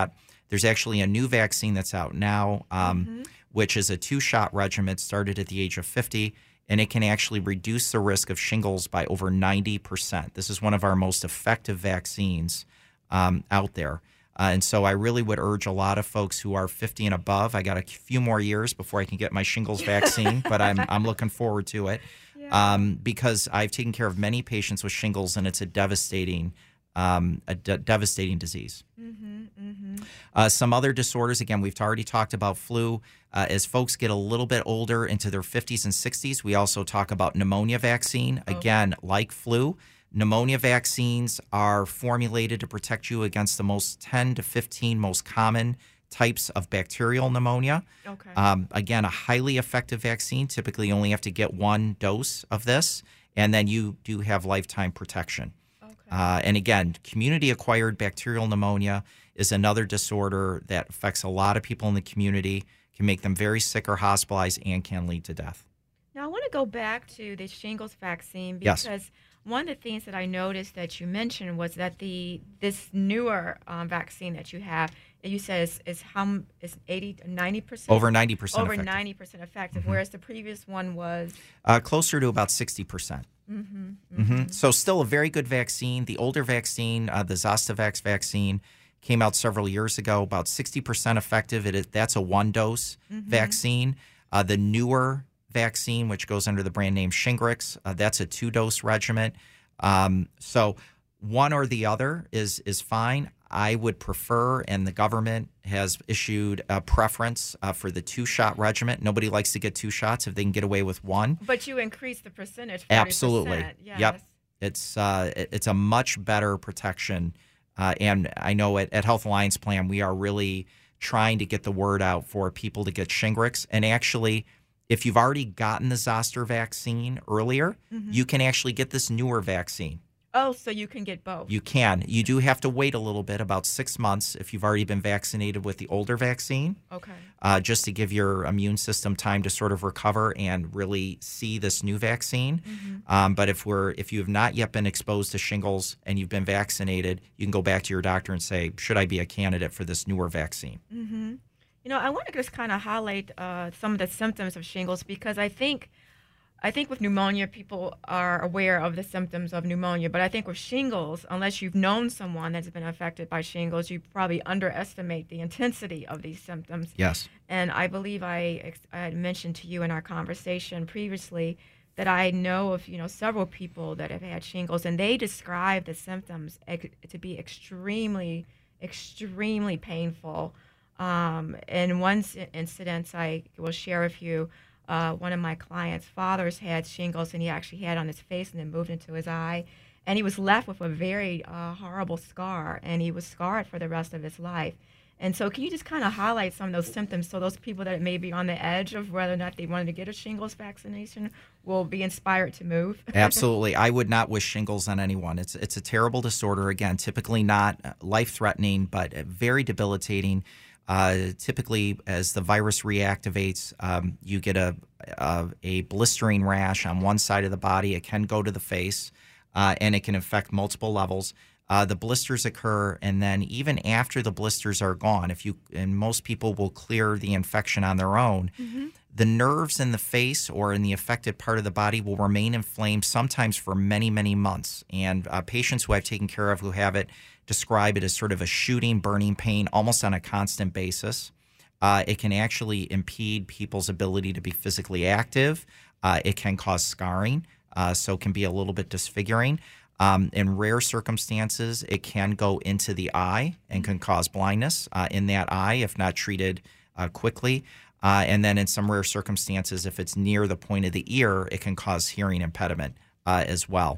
[SPEAKER 3] There's actually a new vaccine that's out now, um,
[SPEAKER 2] Mm-hmm.
[SPEAKER 3] which is a two-shot regimen started at the age of fifty, and it can actually reduce the risk of shingles by over ninety percent. This is one of our most effective vaccines um, out there. Uh, and so I really would urge a lot of folks who are fifty and above. I got a few more years before I can get my shingles vaccine, but I'm I'm looking forward to it um, because I've taken care of many patients with shingles, and it's a devastating um, a de- devastating disease.
[SPEAKER 2] Mm-hmm, mm-hmm.
[SPEAKER 3] Uh, some other disorders, again, we've already talked about flu. Uh, as folks get a little bit older into their fifties and sixties, we also talk about pneumonia vaccine. Again, like flu, pneumonia vaccines are formulated to protect you against the most ten to fifteen most common types of bacterial pneumonia.
[SPEAKER 2] Okay.
[SPEAKER 3] Um, again, a highly effective vaccine. Typically, you only have to get one dose of this, and then you do have lifetime protection. Uh, and again, community-acquired bacterial pneumonia is another disorder that affects a lot of people in the community, can make them very sick or hospitalized, and can lead to death.
[SPEAKER 2] Now, I want to go back to the shingles vaccine
[SPEAKER 3] Yes.
[SPEAKER 2] because one of the things that I noticed that you mentioned was that the this newer um, vaccine that you have, that you said is, is how m- is eighty, ninety percent?
[SPEAKER 3] Over ninety percent
[SPEAKER 2] Over
[SPEAKER 3] effective.
[SPEAKER 2] ninety percent effective,
[SPEAKER 3] Mhm.
[SPEAKER 2] whereas the previous one was.
[SPEAKER 3] Uh, closer to about sixty percent.
[SPEAKER 2] Mm-hmm,
[SPEAKER 3] hmm So still a very good vaccine. The older vaccine, uh, the Zostavax vaccine, came out several years ago, about sixty percent effective. It is, that's a one-dose
[SPEAKER 2] Mhm.
[SPEAKER 3] vaccine. Uh, the newer vaccine, which goes under the brand name Shingrix, uh, that's a two-dose regimen. Um, so one or the other is is fine. I would prefer, and the government has issued a preference uh, for the two-shot regimen. Nobody likes to get two shots if they can get away with one.
[SPEAKER 2] But you increase the percentage. forty percent.
[SPEAKER 3] Absolutely.
[SPEAKER 2] Yes.
[SPEAKER 3] Yep. It's uh, it- it's a much better protection. Uh, and I know at, at Health Alliance Plan, we are really trying to get the word out for people to get Shingrix. And actually, if you've already gotten the Zoster vaccine earlier,
[SPEAKER 2] Mhm.
[SPEAKER 3] you can actually get this newer vaccine.
[SPEAKER 2] Oh, so you can get both.
[SPEAKER 3] You can. You do have to wait a little bit, about six months, if you've already been vaccinated with the older vaccine.
[SPEAKER 2] Okay.
[SPEAKER 3] Uh, just to give your immune system time to sort of recover and really see this new vaccine.
[SPEAKER 2] Mhm.
[SPEAKER 3] Um, but if we're if you have not yet been exposed to shingles and you've been vaccinated, you can go back to your doctor and say, should I be a candidate for this newer vaccine?
[SPEAKER 2] Mm-hmm. You know, I want to just kind of highlight uh, some of the symptoms of shingles because I think, I think with pneumonia, people are aware of the symptoms of pneumonia. But I think with shingles, unless you've known someone that's been affected by shingles, you probably underestimate the intensity of these symptoms.
[SPEAKER 3] Yes.
[SPEAKER 2] And I believe I, ex- I had mentioned to you in our conversation previously that I know of, you know, several people that have had shingles, and they describe the symptoms ex- to be extremely, extremely painful. Um, in one s- incident, I will share with you, uh, one of my clients' fathers had shingles, and he actually had it on his face and then moved into his eye. And he was left with a very uh, horrible scar, and he was scarred for the rest of his life. And so can you just kind of highlight some of those symptoms so those people that may be on the edge of whether or not they wanted to get a shingles vaccination will be inspired to move?
[SPEAKER 3] Absolutely. I would not wish shingles on anyone. It's it's a terrible disorder. Again, typically not life-threatening, but very debilitating. Uh, typically, as the virus reactivates, um, you get a, a a blistering rash on one side of the body. It can go to the face, uh, and it can affect multiple levels. Uh, the blisters occur, and then even after the blisters are gone, if you and most people will clear the infection on their own,
[SPEAKER 2] Mm-hmm.
[SPEAKER 3] the nerves in the face or in the affected part of the body will remain inflamed sometimes for many, many months. And uh, patients who I've taken care of who have it describe it as sort of a shooting, burning pain almost on a constant basis. Uh, it can actually impede people's ability to be physically active. Uh, it can cause scarring, uh, so it can be a little bit disfiguring. Um, in rare circumstances, it can go into the eye and can cause blindness uh, in that eye if not treated uh, quickly. Uh, and then in some rare circumstances, if it's near the point of the ear, it can cause hearing impediment uh, as well.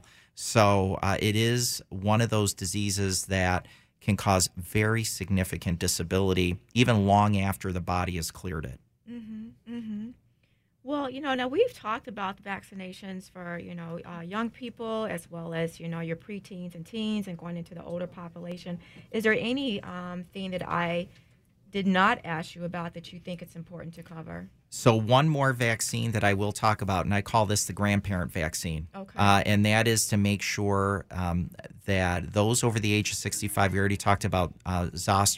[SPEAKER 3] So uh, it is one of those diseases that can cause very significant disability even long after the body has cleared it.
[SPEAKER 2] Mm-hmm, mm-hmm. Well, you know, now we've talked about vaccinations for, you know, uh, young people as well as, you know, your preteens and teens and going into the older population. Is there any um, thing that I did not ask you about that you think it's important to cover?
[SPEAKER 3] So one more vaccine that I will talk about, and I call this the grandparent vaccine.
[SPEAKER 2] Okay.
[SPEAKER 3] Uh, and that is to make sure um, that those over the age of sixty-five, we already talked about uh, Zoster,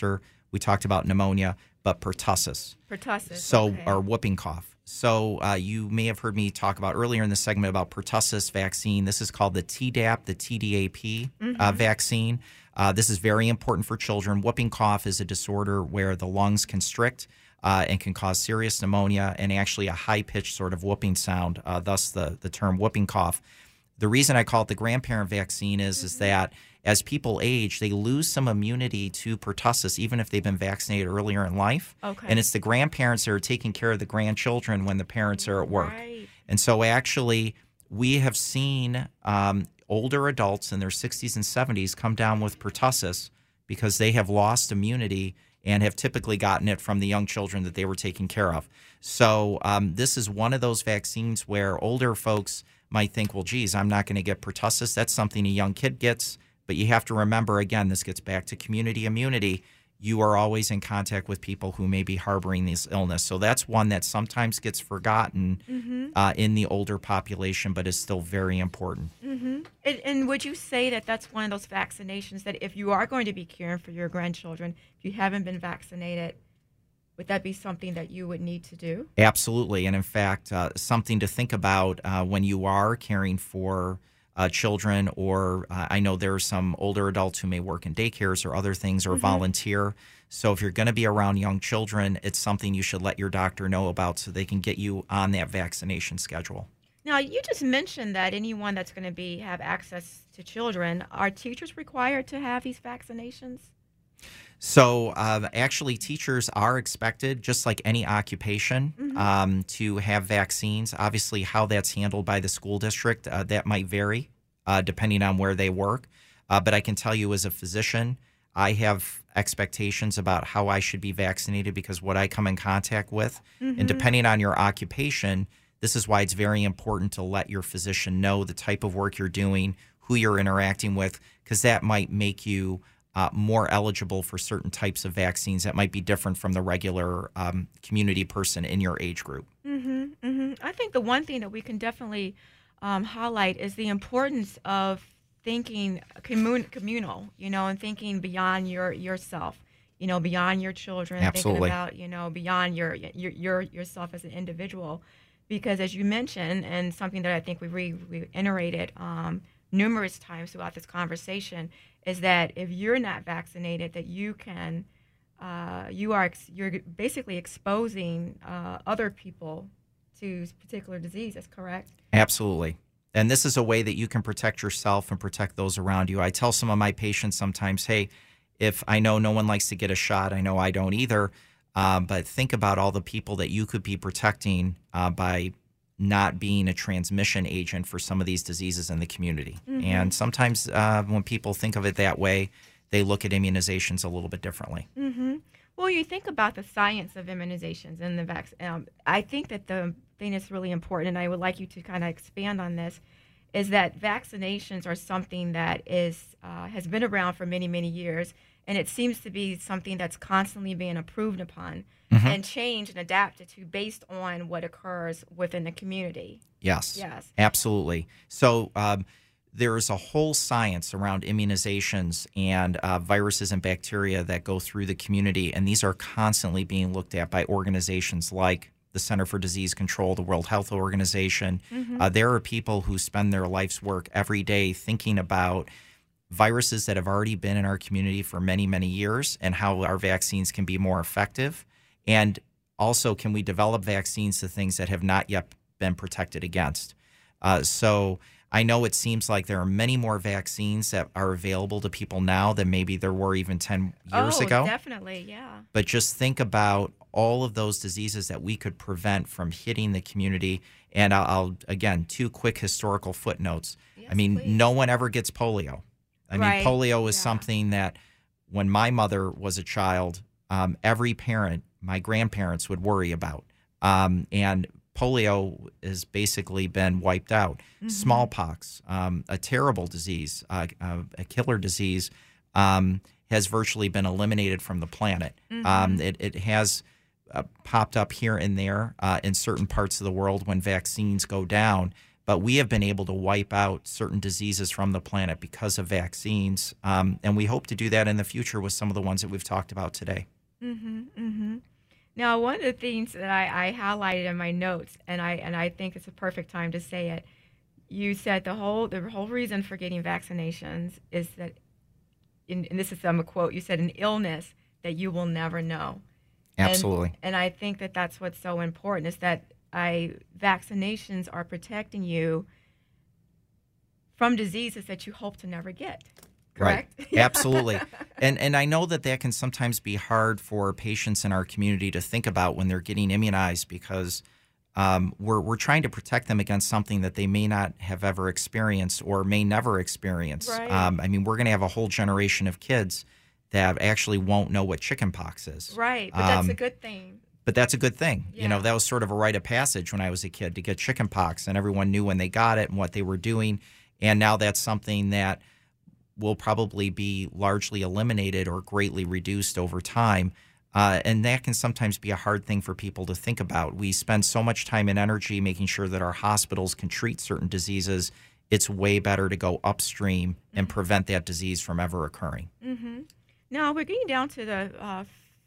[SPEAKER 3] We talked about pneumonia, but pertussis.
[SPEAKER 2] Pertussis.
[SPEAKER 3] So,
[SPEAKER 2] okay.
[SPEAKER 3] or whooping cough. So uh, you may have heard me talk about earlier in the segment about pertussis vaccine. This is called the Tdap, the T D A P
[SPEAKER 2] Mm-hmm.
[SPEAKER 3] uh, vaccine. Uh, this is very important for children. Whooping cough is a disorder where the lungs constrict uh, and can cause serious pneumonia and actually a high-pitched sort of whooping sound, uh, thus the, the term whooping cough. The reason I call it the grandparent vaccine is, mm-hmm. is that as people age, they lose some immunity to pertussis, even if they've been vaccinated earlier in life.
[SPEAKER 2] Okay.
[SPEAKER 3] And it's the grandparents that are taking care of the grandchildren when the parents are at work.
[SPEAKER 2] Right.
[SPEAKER 3] And so actually, we have seen um, older adults in their sixties and seventies come down with pertussis because they have lost immunity and have typically gotten it from the young children that they were taking care of. So um, this is one of those vaccines where older folks might think, well, geez, I'm not going to get pertussis. That's something a young kid gets. But you have to remember, again, this gets back to community immunity. You are always in contact with people who may be harboring this illness. So that's one that sometimes gets forgotten
[SPEAKER 2] mm-hmm.
[SPEAKER 3] uh, in the older population, but is still very important.
[SPEAKER 2] Mm-hmm. And, and would you say that that's one of those vaccinations that if you are going to be caring for your grandchildren, if you haven't been vaccinated, would that be something that you would need to do?
[SPEAKER 3] Absolutely. And in fact, uh, something to think about uh, when you are caring for Uh, children, or uh, I know there are some older adults who may work in daycares or other things or
[SPEAKER 2] mm-hmm.
[SPEAKER 3] volunteer. So if you're going to be around young children, it's something you should let your doctor know about so they can get you on that vaccination schedule.
[SPEAKER 2] Now, you just mentioned that anyone that's going to be have access to children, are teachers required to have these vaccinations?
[SPEAKER 3] So uh, actually, teachers are expected, just like any occupation,
[SPEAKER 2] mm-hmm.
[SPEAKER 3] um, to have vaccines. Obviously, how that's handled by the school district, uh, that might vary uh, depending on where they work. Uh, but I can tell you as a physician, I have expectations about how I should be vaccinated because what I come in contact with.
[SPEAKER 2] Mm-hmm.
[SPEAKER 3] And depending on your occupation, this is why it's very important to let your physician know the type of work you're doing, who you're interacting with, because that might make you Uh, more eligible for certain types of vaccines that might be different from the regular um, community person in your age group.
[SPEAKER 2] Mm-hmm, mm-hmm. I think the one thing that we can definitely um, highlight is the importance of thinking commun- communal, you know, and thinking beyond your yourself, you know, beyond your children,
[SPEAKER 3] Absolutely.
[SPEAKER 2] thinking about, you know, beyond your, your your yourself as an individual, because as you mentioned, and something that I think we re- reiterated um, numerous times throughout this conversation, is that if you're not vaccinated, that you can, uh, you are, ex- you're basically exposing uh, other people to particular diseases, correct?
[SPEAKER 3] Absolutely. And this is a way that you can protect yourself and protect those around you. I tell some of my patients sometimes, hey, if I know no one likes to get a shot, I know I don't either, um, but think about all the people that you could be protecting uh, by not being a transmission agent for some of these diseases in the community.
[SPEAKER 2] Mm-hmm.
[SPEAKER 3] And sometimes uh, when people think of it that way, they look at immunizations a little bit differently.
[SPEAKER 2] Mm-hmm. Well, you think about the science of immunizations and the vaccine. Um, I think that the thing that's really important, and I would like you to kind of expand on this, is that vaccinations are something that is uh, has been around for many, many years, and it seems to be something that's constantly being improved upon mm-hmm. and changed and adapted to based on what occurs within the community.
[SPEAKER 3] Yes.
[SPEAKER 2] Yes.
[SPEAKER 3] Absolutely. So um, there is a whole science around immunizations and uh, viruses and bacteria that go through the community, and these are constantly being looked at by organizations like the Center for Disease Control, the World Health Organization. Mm-hmm. Uh, there are people who spend their life's work every day thinking about viruses that have already been in our community for many, many years and how our vaccines can be more effective. And also, can we develop vaccines to things that have not yet been protected against? Uh, so I know it seems like there are many more vaccines that are available to people now than maybe there were even ten years
[SPEAKER 2] oh,
[SPEAKER 3] ago.
[SPEAKER 2] Definitely, yeah.
[SPEAKER 3] But just think about all of those diseases that we could prevent from hitting the community. And I'll, I'll again, two quick historical footnotes.
[SPEAKER 2] Yes,
[SPEAKER 3] I mean,
[SPEAKER 2] please.
[SPEAKER 3] no one ever gets polio. I
[SPEAKER 2] right.
[SPEAKER 3] mean, polio is
[SPEAKER 2] yeah.
[SPEAKER 3] something that when my mother was a child, um, every parent, my grandparents would worry about. Um, and polio has basically been wiped out. Mm-hmm. Smallpox, um, a terrible disease, uh, uh, a killer disease, um, has virtually been eliminated from the planet.
[SPEAKER 2] Mm-hmm.
[SPEAKER 3] Um, it, it has uh, popped up here and there uh, in certain parts of the world when vaccines go down, but we have been able to wipe out certain diseases from the planet because of vaccines, um, and we hope to do that in the future with some of the ones that we've talked about today.
[SPEAKER 2] Mm-hmm. Mm-hmm. Now, one of the things that I, I highlighted in my notes, and I and I think it's a perfect time to say it. You said the whole the whole reason for getting vaccinations is that, in, and this is um, a quote. You said an illness that you will never know.
[SPEAKER 3] Absolutely.
[SPEAKER 2] And, and I think that that's what's so important is that I vaccinations are protecting you from diseases that you hope to never get. Correct?
[SPEAKER 3] Right. Absolutely. And and I know that that can sometimes be hard for patients in our community to think about when they're getting immunized because um, we're we're trying to protect them against something that they may not have ever experienced or may never experience.
[SPEAKER 2] Right.
[SPEAKER 3] Um, I mean, we're going to have a whole generation of kids that actually won't know what chickenpox is.
[SPEAKER 2] Right. But that's
[SPEAKER 3] Um,
[SPEAKER 2] a good thing.
[SPEAKER 3] But that's a good thing.
[SPEAKER 2] Yeah.
[SPEAKER 3] You know, that was sort of a rite of passage when I was a kid to get chickenpox, and everyone knew when they got it and what they were doing. And now that's something that will probably be largely eliminated or greatly reduced over time. Uh, and that can sometimes be a hard thing for people to think about. We spend so much time and energy making sure that our hospitals can treat certain diseases. It's way better to go upstream and
[SPEAKER 2] Mm-hmm.
[SPEAKER 3] prevent that disease from ever occurring.
[SPEAKER 2] Mm-hmm. Now, we're getting down to the uh,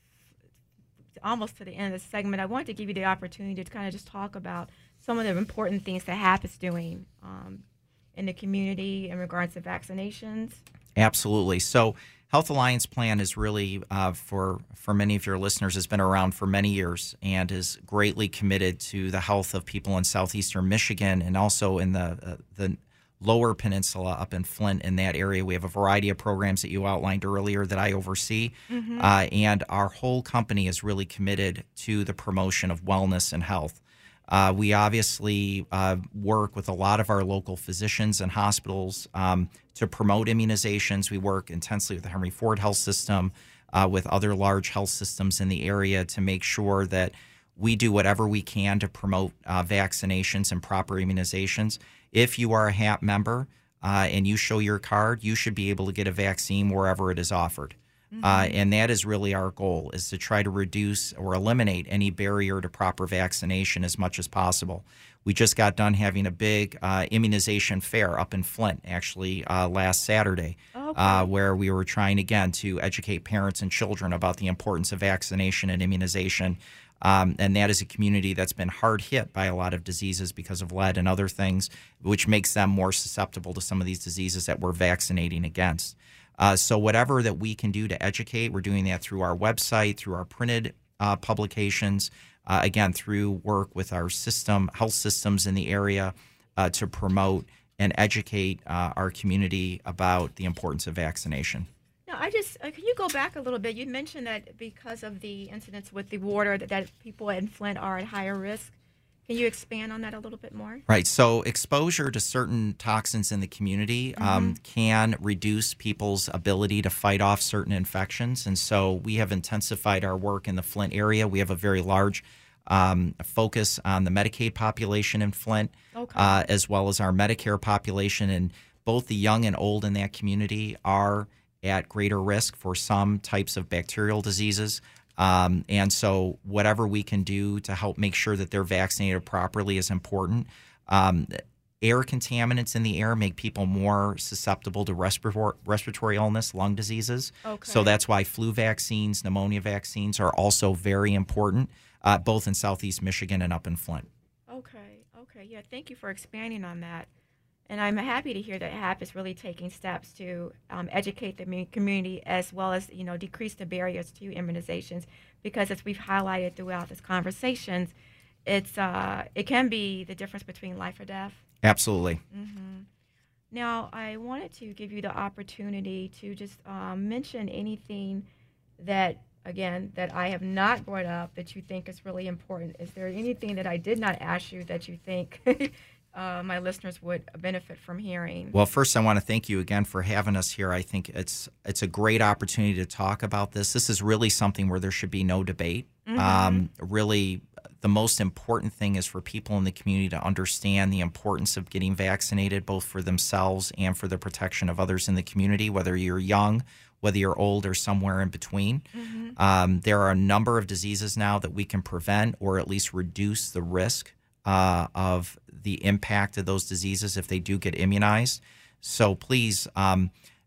[SPEAKER 2] almost to the end of the segment. I wanted to give you the opportunity to kind of just talk about some of the important things that H A P is doing um, in the community in regards to vaccinations.
[SPEAKER 3] Absolutely. So Health Alliance Plan is really, uh, for, for many of your listeners, has been around for many years and is greatly committed to the health of people in southeastern Michigan and also in the uh, the lower peninsula up in Flint. In that area, we have a variety of programs that you outlined earlier that I oversee.
[SPEAKER 2] Mm-hmm.
[SPEAKER 3] Uh, and our whole company is really committed to the promotion of wellness and health. Uh, we obviously uh, work with a lot of our local physicians and hospitals um, to promote immunizations. We work intensely with the Henry Ford Health System, uh, with other large health systems in the area to make sure that we do whatever we can to promote uh, vaccinations and proper immunizations. If you are a H A P member uh, and you show your card, you should be able to get a vaccine wherever it is offered. Mm-hmm. Uh, and that is really our goal, is to try to reduce or eliminate any barrier to proper vaccination as much as possible. We just got done having a big uh, immunization fair up in Flint, actually, uh, last Saturday,
[SPEAKER 2] Okay.
[SPEAKER 3] uh, where we were trying, again, to educate parents and children about the importance of vaccination and immunization. Um, and that is a community that's been hard hit by a lot of diseases because of lead and other things, which makes them more susceptible to some of these diseases that we're vaccinating against. Uh, so whatever that we can do to educate, we're doing that through our website, through our printed uh, publications, uh, again, through work with our system, health systems in the area uh, to promote and educate uh, our community about the importance of vaccination.
[SPEAKER 2] Now, I just, uh, can you go back a little bit? You mentioned that because of the incidents with the water, that, that people in Flint are at higher risk. Can you expand on that a little bit more?
[SPEAKER 3] Right. So exposure to certain toxins in the community um,
[SPEAKER 2] Mm-hmm.
[SPEAKER 3] can reduce people's ability to fight off certain infections. And so we have intensified our work in the Flint area. We have a very large um, focus on the Medicaid population in Flint,
[SPEAKER 2] Okay.
[SPEAKER 3] uh, as well as our Medicare population. And both the young and old in that community are at greater risk for some types of bacterial diseases. Um, and so whatever we can do to help make sure that they're vaccinated properly is important. Um, air contaminants in the air make people more susceptible to respiratory, respiratory illness, lung diseases.
[SPEAKER 2] Okay.
[SPEAKER 3] So that's why flu vaccines, pneumonia vaccines are also very important, uh, both in Southeast Michigan and up in Flint.
[SPEAKER 2] Okay. Okay. Yeah. Thank you for expanding on that. And I'm happy to hear that H A P is really taking steps to um, educate the mu- community as well as, you know, decrease the barriers to immunizations. Because as we've highlighted throughout this conversation, it's uh, it can be the difference between life or death.
[SPEAKER 3] Absolutely.
[SPEAKER 2] Mm-hmm. Now, I wanted to give you the opportunity to just um, mention anything that, again, that I have not brought up that you think is really important. Is there anything that I did not ask you that you think uh, my listeners would benefit from hearing?
[SPEAKER 3] Well, first, I want to thank you again for having us here. I think it's it's a great opportunity to talk about this. This is really something where there should be no debate.
[SPEAKER 2] Mm-hmm.
[SPEAKER 3] Um, really, the most important thing is for people in the community to understand the importance of getting vaccinated, both for themselves and for the protection of others in the community, whether you're young, whether you're old, or somewhere in between.
[SPEAKER 2] Mm-hmm.
[SPEAKER 3] Um, there are a number of diseases now that we can prevent or at least reduce the risk uh, of the impact of those diseases if they do get immunized. So please, um,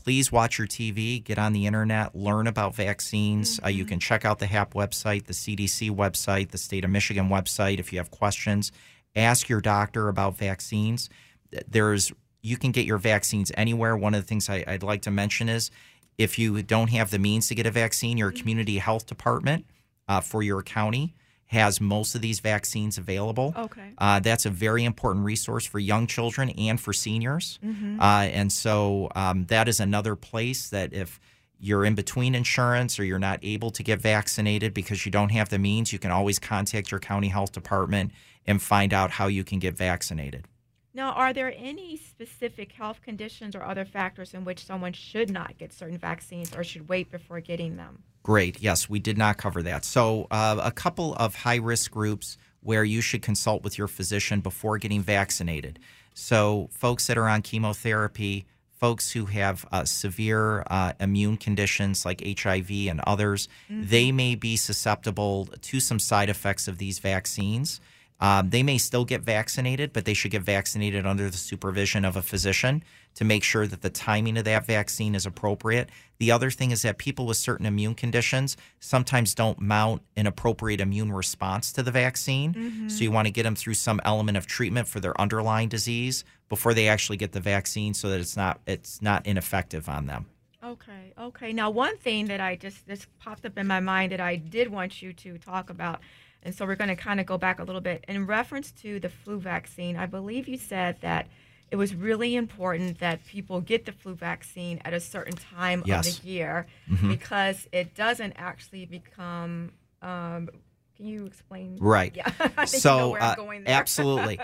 [SPEAKER 3] please watch your T V, get on the internet, learn about vaccines.
[SPEAKER 2] Mm-hmm.
[SPEAKER 3] Uh, you can check out the H A P website, the C D C website, the State of Michigan website. If you have questions, ask your doctor about vaccines. There's you can get your vaccines anywhere. One of the things I, I'd like to mention is if you don't have the means to get a vaccine, your community health department uh, for your county has most of these vaccines available.
[SPEAKER 2] Okay.
[SPEAKER 3] Uh, that's a very important resource for young children and for seniors.
[SPEAKER 2] Mm-hmm.
[SPEAKER 3] Uh, and so um, that is another place that if you're in between insurance or you're not able to get vaccinated because you don't have the means, you can always contact your county health department and find out how you can get vaccinated.
[SPEAKER 2] Now, are there any specific health conditions or other factors in which someone should not get certain vaccines or should wait before getting them?
[SPEAKER 3] Great. Yes, we did not cover that. So uh, a couple of high-risk groups where you should consult with your physician before getting vaccinated. So folks that are on chemotherapy, folks who have uh, severe uh, immune conditions like H I V and others, mm-hmm. they may be susceptible to some side effects of these vaccines. Um, they may still get vaccinated, but they should get vaccinated under the supervision of a physician to make sure that the timing of that vaccine is appropriate. The other thing is that people with certain immune conditions sometimes don't mount an appropriate immune response to the vaccine. Mm-hmm. So you want to get them through some element of treatment for their underlying disease before they actually get the vaccine so that it's not it's not ineffective on them.
[SPEAKER 2] Okay, okay. Now, one thing that I just, just popped up in my mind that I did want you to talk about, and so we're going to kind of go back a little bit. In reference to the flu vaccine, I believe you said that it was really important that people get the flu vaccine at a certain time
[SPEAKER 3] yes.
[SPEAKER 2] of the year
[SPEAKER 3] mm-hmm.
[SPEAKER 2] because it doesn't actually become, um, can you explain?
[SPEAKER 3] Right.
[SPEAKER 2] Yeah, I think
[SPEAKER 3] so,
[SPEAKER 2] you know where
[SPEAKER 3] uh,
[SPEAKER 2] I'm going there.
[SPEAKER 3] Absolutely.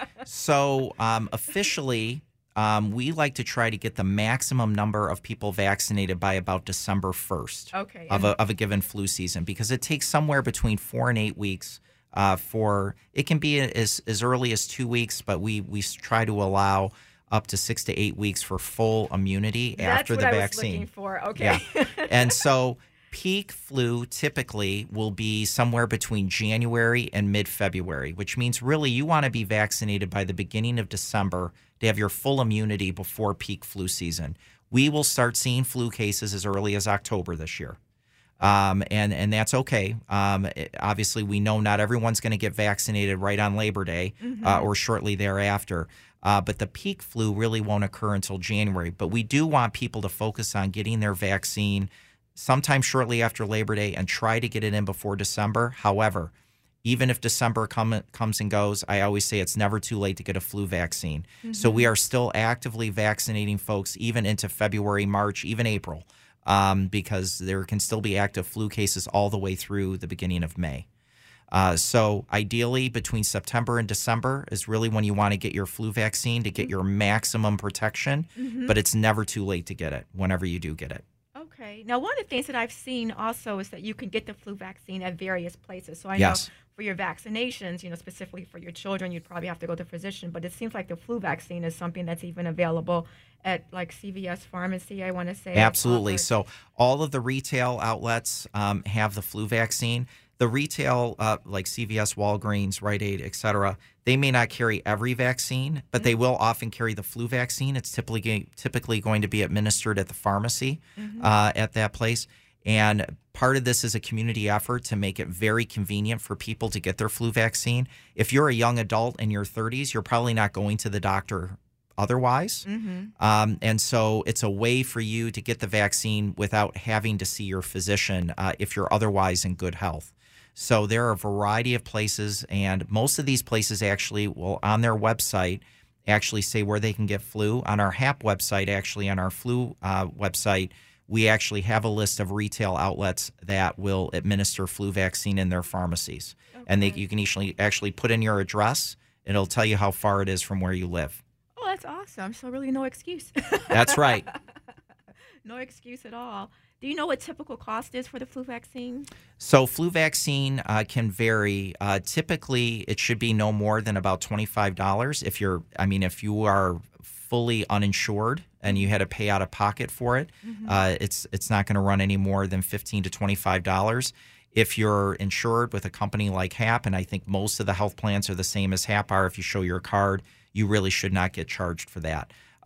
[SPEAKER 3] So um, officially, um, we like to try to get the maximum number of people vaccinated by about December first
[SPEAKER 2] okay.
[SPEAKER 3] of, a, of a given flu season because it takes somewhere between four and eight weeks Uh, for it can be as as early as two weeks, but we we try to allow up to six to eight weeks for full immunity
[SPEAKER 2] That's
[SPEAKER 3] after
[SPEAKER 2] what
[SPEAKER 3] the
[SPEAKER 2] I
[SPEAKER 3] vaccine.
[SPEAKER 2] Was looking for. Okay.
[SPEAKER 3] Yeah. And so peak flu typically will be somewhere between January and mid-February, which means really you want to be vaccinated by the beginning of December to have your full immunity before peak flu season. We will start seeing flu cases as early as October this year. Um, and, and that's okay. Um, it, obviously, we know not everyone's going to get vaccinated right on Labor Day mm-hmm. uh, or shortly thereafter. Uh, but the peak flu really won't occur until January. But we do want people to focus on getting their vaccine sometime shortly after Labor Day and try to get it in before December. However, even if December come, comes and goes, I always say it's never too late to get a flu vaccine. Mm-hmm. So we are still actively vaccinating folks even into February, March, even April. Um, because there can still be active flu cases all the way through the beginning of May. Uh, so ideally, between September and December is really when you want to get your flu vaccine to get your maximum protection,
[SPEAKER 2] mm-hmm.
[SPEAKER 3] but it's never too late to get it whenever you do get it.
[SPEAKER 2] Okay. Now, one of the things that I've seen also is that you can get the flu vaccine at various places. So I
[SPEAKER 3] yes.
[SPEAKER 2] know for your vaccinations, you know, specifically for your children, you'd probably have to go to a physician. But it seems like the flu vaccine is something that's even available at like C V S Pharmacy, I want to say.
[SPEAKER 3] Absolutely. So all of the retail outlets um, have the flu vaccine. The retail, uh, like C V S, Walgreens, Rite Aid, et cetera, they may not carry every vaccine, but they will often carry the flu vaccine. It's typically typically going to be administered at the pharmacy mm-hmm. uh, at that place. And part of this is a community effort to make it very convenient for people to get their flu vaccine. If you're a young adult in your thirties, you're probably not going to the doctor otherwise.
[SPEAKER 2] Mm-hmm.
[SPEAKER 3] Um, and so it's a way for you to get the vaccine without having to see your physician uh, if you're otherwise in good health. So there are a variety of places, and most of these places actually will, on their website, actually say where they can get flu. On our H A P website, actually, on our flu uh, website, we actually have a list of retail outlets that will administer flu vaccine in their pharmacies. Okay. And they, you can actually, actually put in your address, and it'll tell you how far it is from where you live.
[SPEAKER 2] Oh, that's awesome. So really no excuse.
[SPEAKER 3] That's right.
[SPEAKER 2] No excuse at all. Do you know what typical cost is for the flu vaccine?
[SPEAKER 3] So flu vaccine uh, can vary. Uh, typically, it should be no more than about twenty-five dollars. If you're, I mean, if you are fully uninsured and you had to pay out of pocket for it, mm-hmm. uh, it's it's not going to run any more than fifteen to twenty-five dollars. If you're insured with a company like H A P, and I think most of the health plans are the same as H A P are, if you show your card, you really should not get charged for that.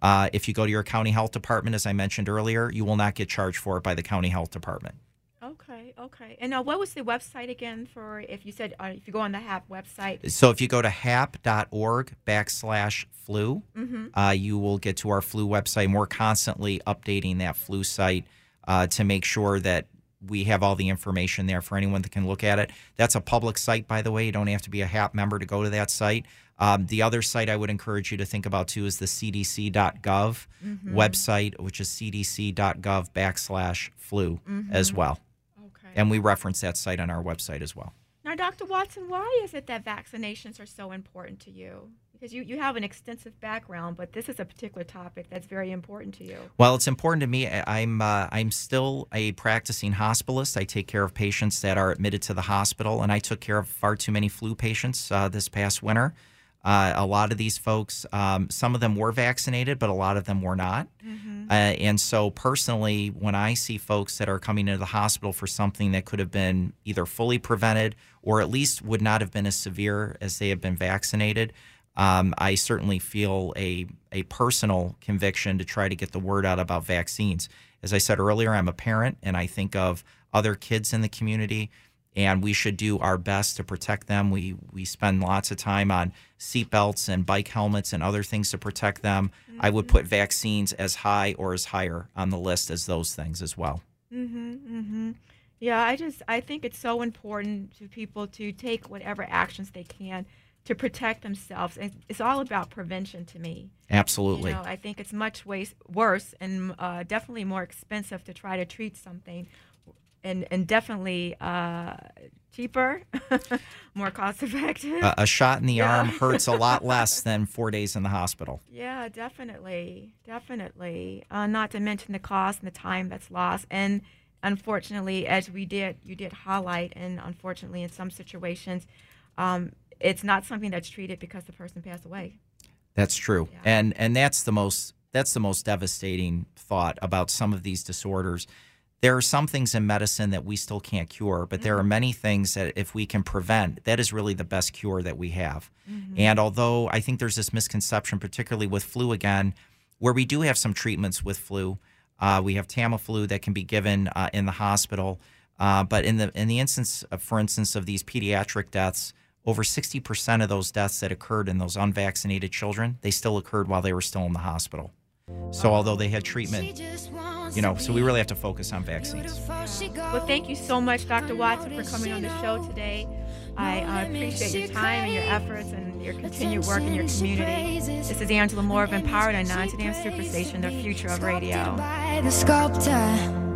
[SPEAKER 3] Uh, if you go to your county health department, as I mentioned earlier, you will not get charged for it by the county health department.
[SPEAKER 2] Okay, okay. And now, what was the website again for, if you said, uh, if you go on the H A P website?
[SPEAKER 3] So if you go to hap.org backslash flu,
[SPEAKER 2] Mm-hmm.
[SPEAKER 3] uh, you will get to our flu website. And we're constantly updating that flu site uh, to make sure that we have all the information there for anyone that can look at it. That's a public site, by the way. You don't have to be a H A P member to go to that site. Um, the other site I would encourage you to think about, too, is the C D C dot gov
[SPEAKER 2] Mhm.
[SPEAKER 3] website, which is C D C dot gov backslash flu
[SPEAKER 2] Mhm.
[SPEAKER 3] as well.
[SPEAKER 2] Okay.
[SPEAKER 3] And we reference that site on our website as well.
[SPEAKER 2] Now, Doctor Watson, why is it that vaccinations are so important to you? Because you, you have an extensive background, but this is a particular topic that's very important to you.
[SPEAKER 3] Well, it's important to me. I- I'm uh, I'm still a practicing hospitalist. I take care of patients that are admitted to the hospital, and I took care of far too many flu patients uh, this past winter. Uh, a lot of these folks, um, some of them were vaccinated, but a lot of them were not.
[SPEAKER 2] Mm-hmm.
[SPEAKER 3] Uh, and so personally, when I see folks that are coming into the hospital for something that could have been either fully prevented or at least would not have been as severe as they have been vaccinated, um, I certainly feel a, a personal conviction to try to get the word out about vaccines. As I said earlier, I'm a parent, and I think of other kids in the community, and we should do our best to protect them. We we spend lots of time on seatbelts and bike helmets and other things to protect them. Mm-hmm. I would put vaccines as high or as higher on the list as those things as well.
[SPEAKER 2] Mm-hmm, mm-hmm. Yeah, I just I think it's so important to people to take whatever actions they can to protect themselves. And it's all about prevention to me.
[SPEAKER 3] Absolutely.
[SPEAKER 2] You know, I think it's much ways, worse and uh, definitely more expensive to try to treat something. And and definitely uh, cheaper, more cost-effective.
[SPEAKER 3] A, a shot in the
[SPEAKER 2] Yeah.
[SPEAKER 3] arm hurts a lot less than four days in the hospital.
[SPEAKER 2] Yeah, definitely, definitely. Uh, not to mention the cost and the time that's lost. And unfortunately, as we did, you did highlight, and unfortunately, in some situations, um, it's not something that's treated because the person passed away.
[SPEAKER 3] That's true, yeah. and and that's the most that's the most devastating thought about some of these disorders. There are some things in medicine that we still can't cure, but mm-hmm. there are many things that if we can prevent, that is really the best cure that we have. Mm-hmm. And although I think there's this misconception, particularly with flu again, where we do have some treatments with flu, uh, we have Tamiflu that can be given uh, in the hospital. Uh, but in the in the instance, of, for instance, of these pediatric deaths, over sixty percent of those deaths that occurred in those unvaccinated children, they still occurred while they were still in the hospital. So although they had treatment, you know, so we really have to focus on vaccines.
[SPEAKER 2] Well, thank you so much, Doctor Watson, for coming on the show today. I uh, appreciate your time and your efforts and your continued work in your community. This is Angela Moore of Empowered on nine ten A M Superstation, the future of radio.
[SPEAKER 1] By the sculptor,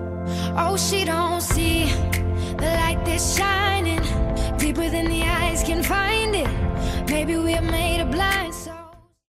[SPEAKER 1] oh, she don't see the light that's shining deeper than the eyes can find it. Maybe we're made of blind.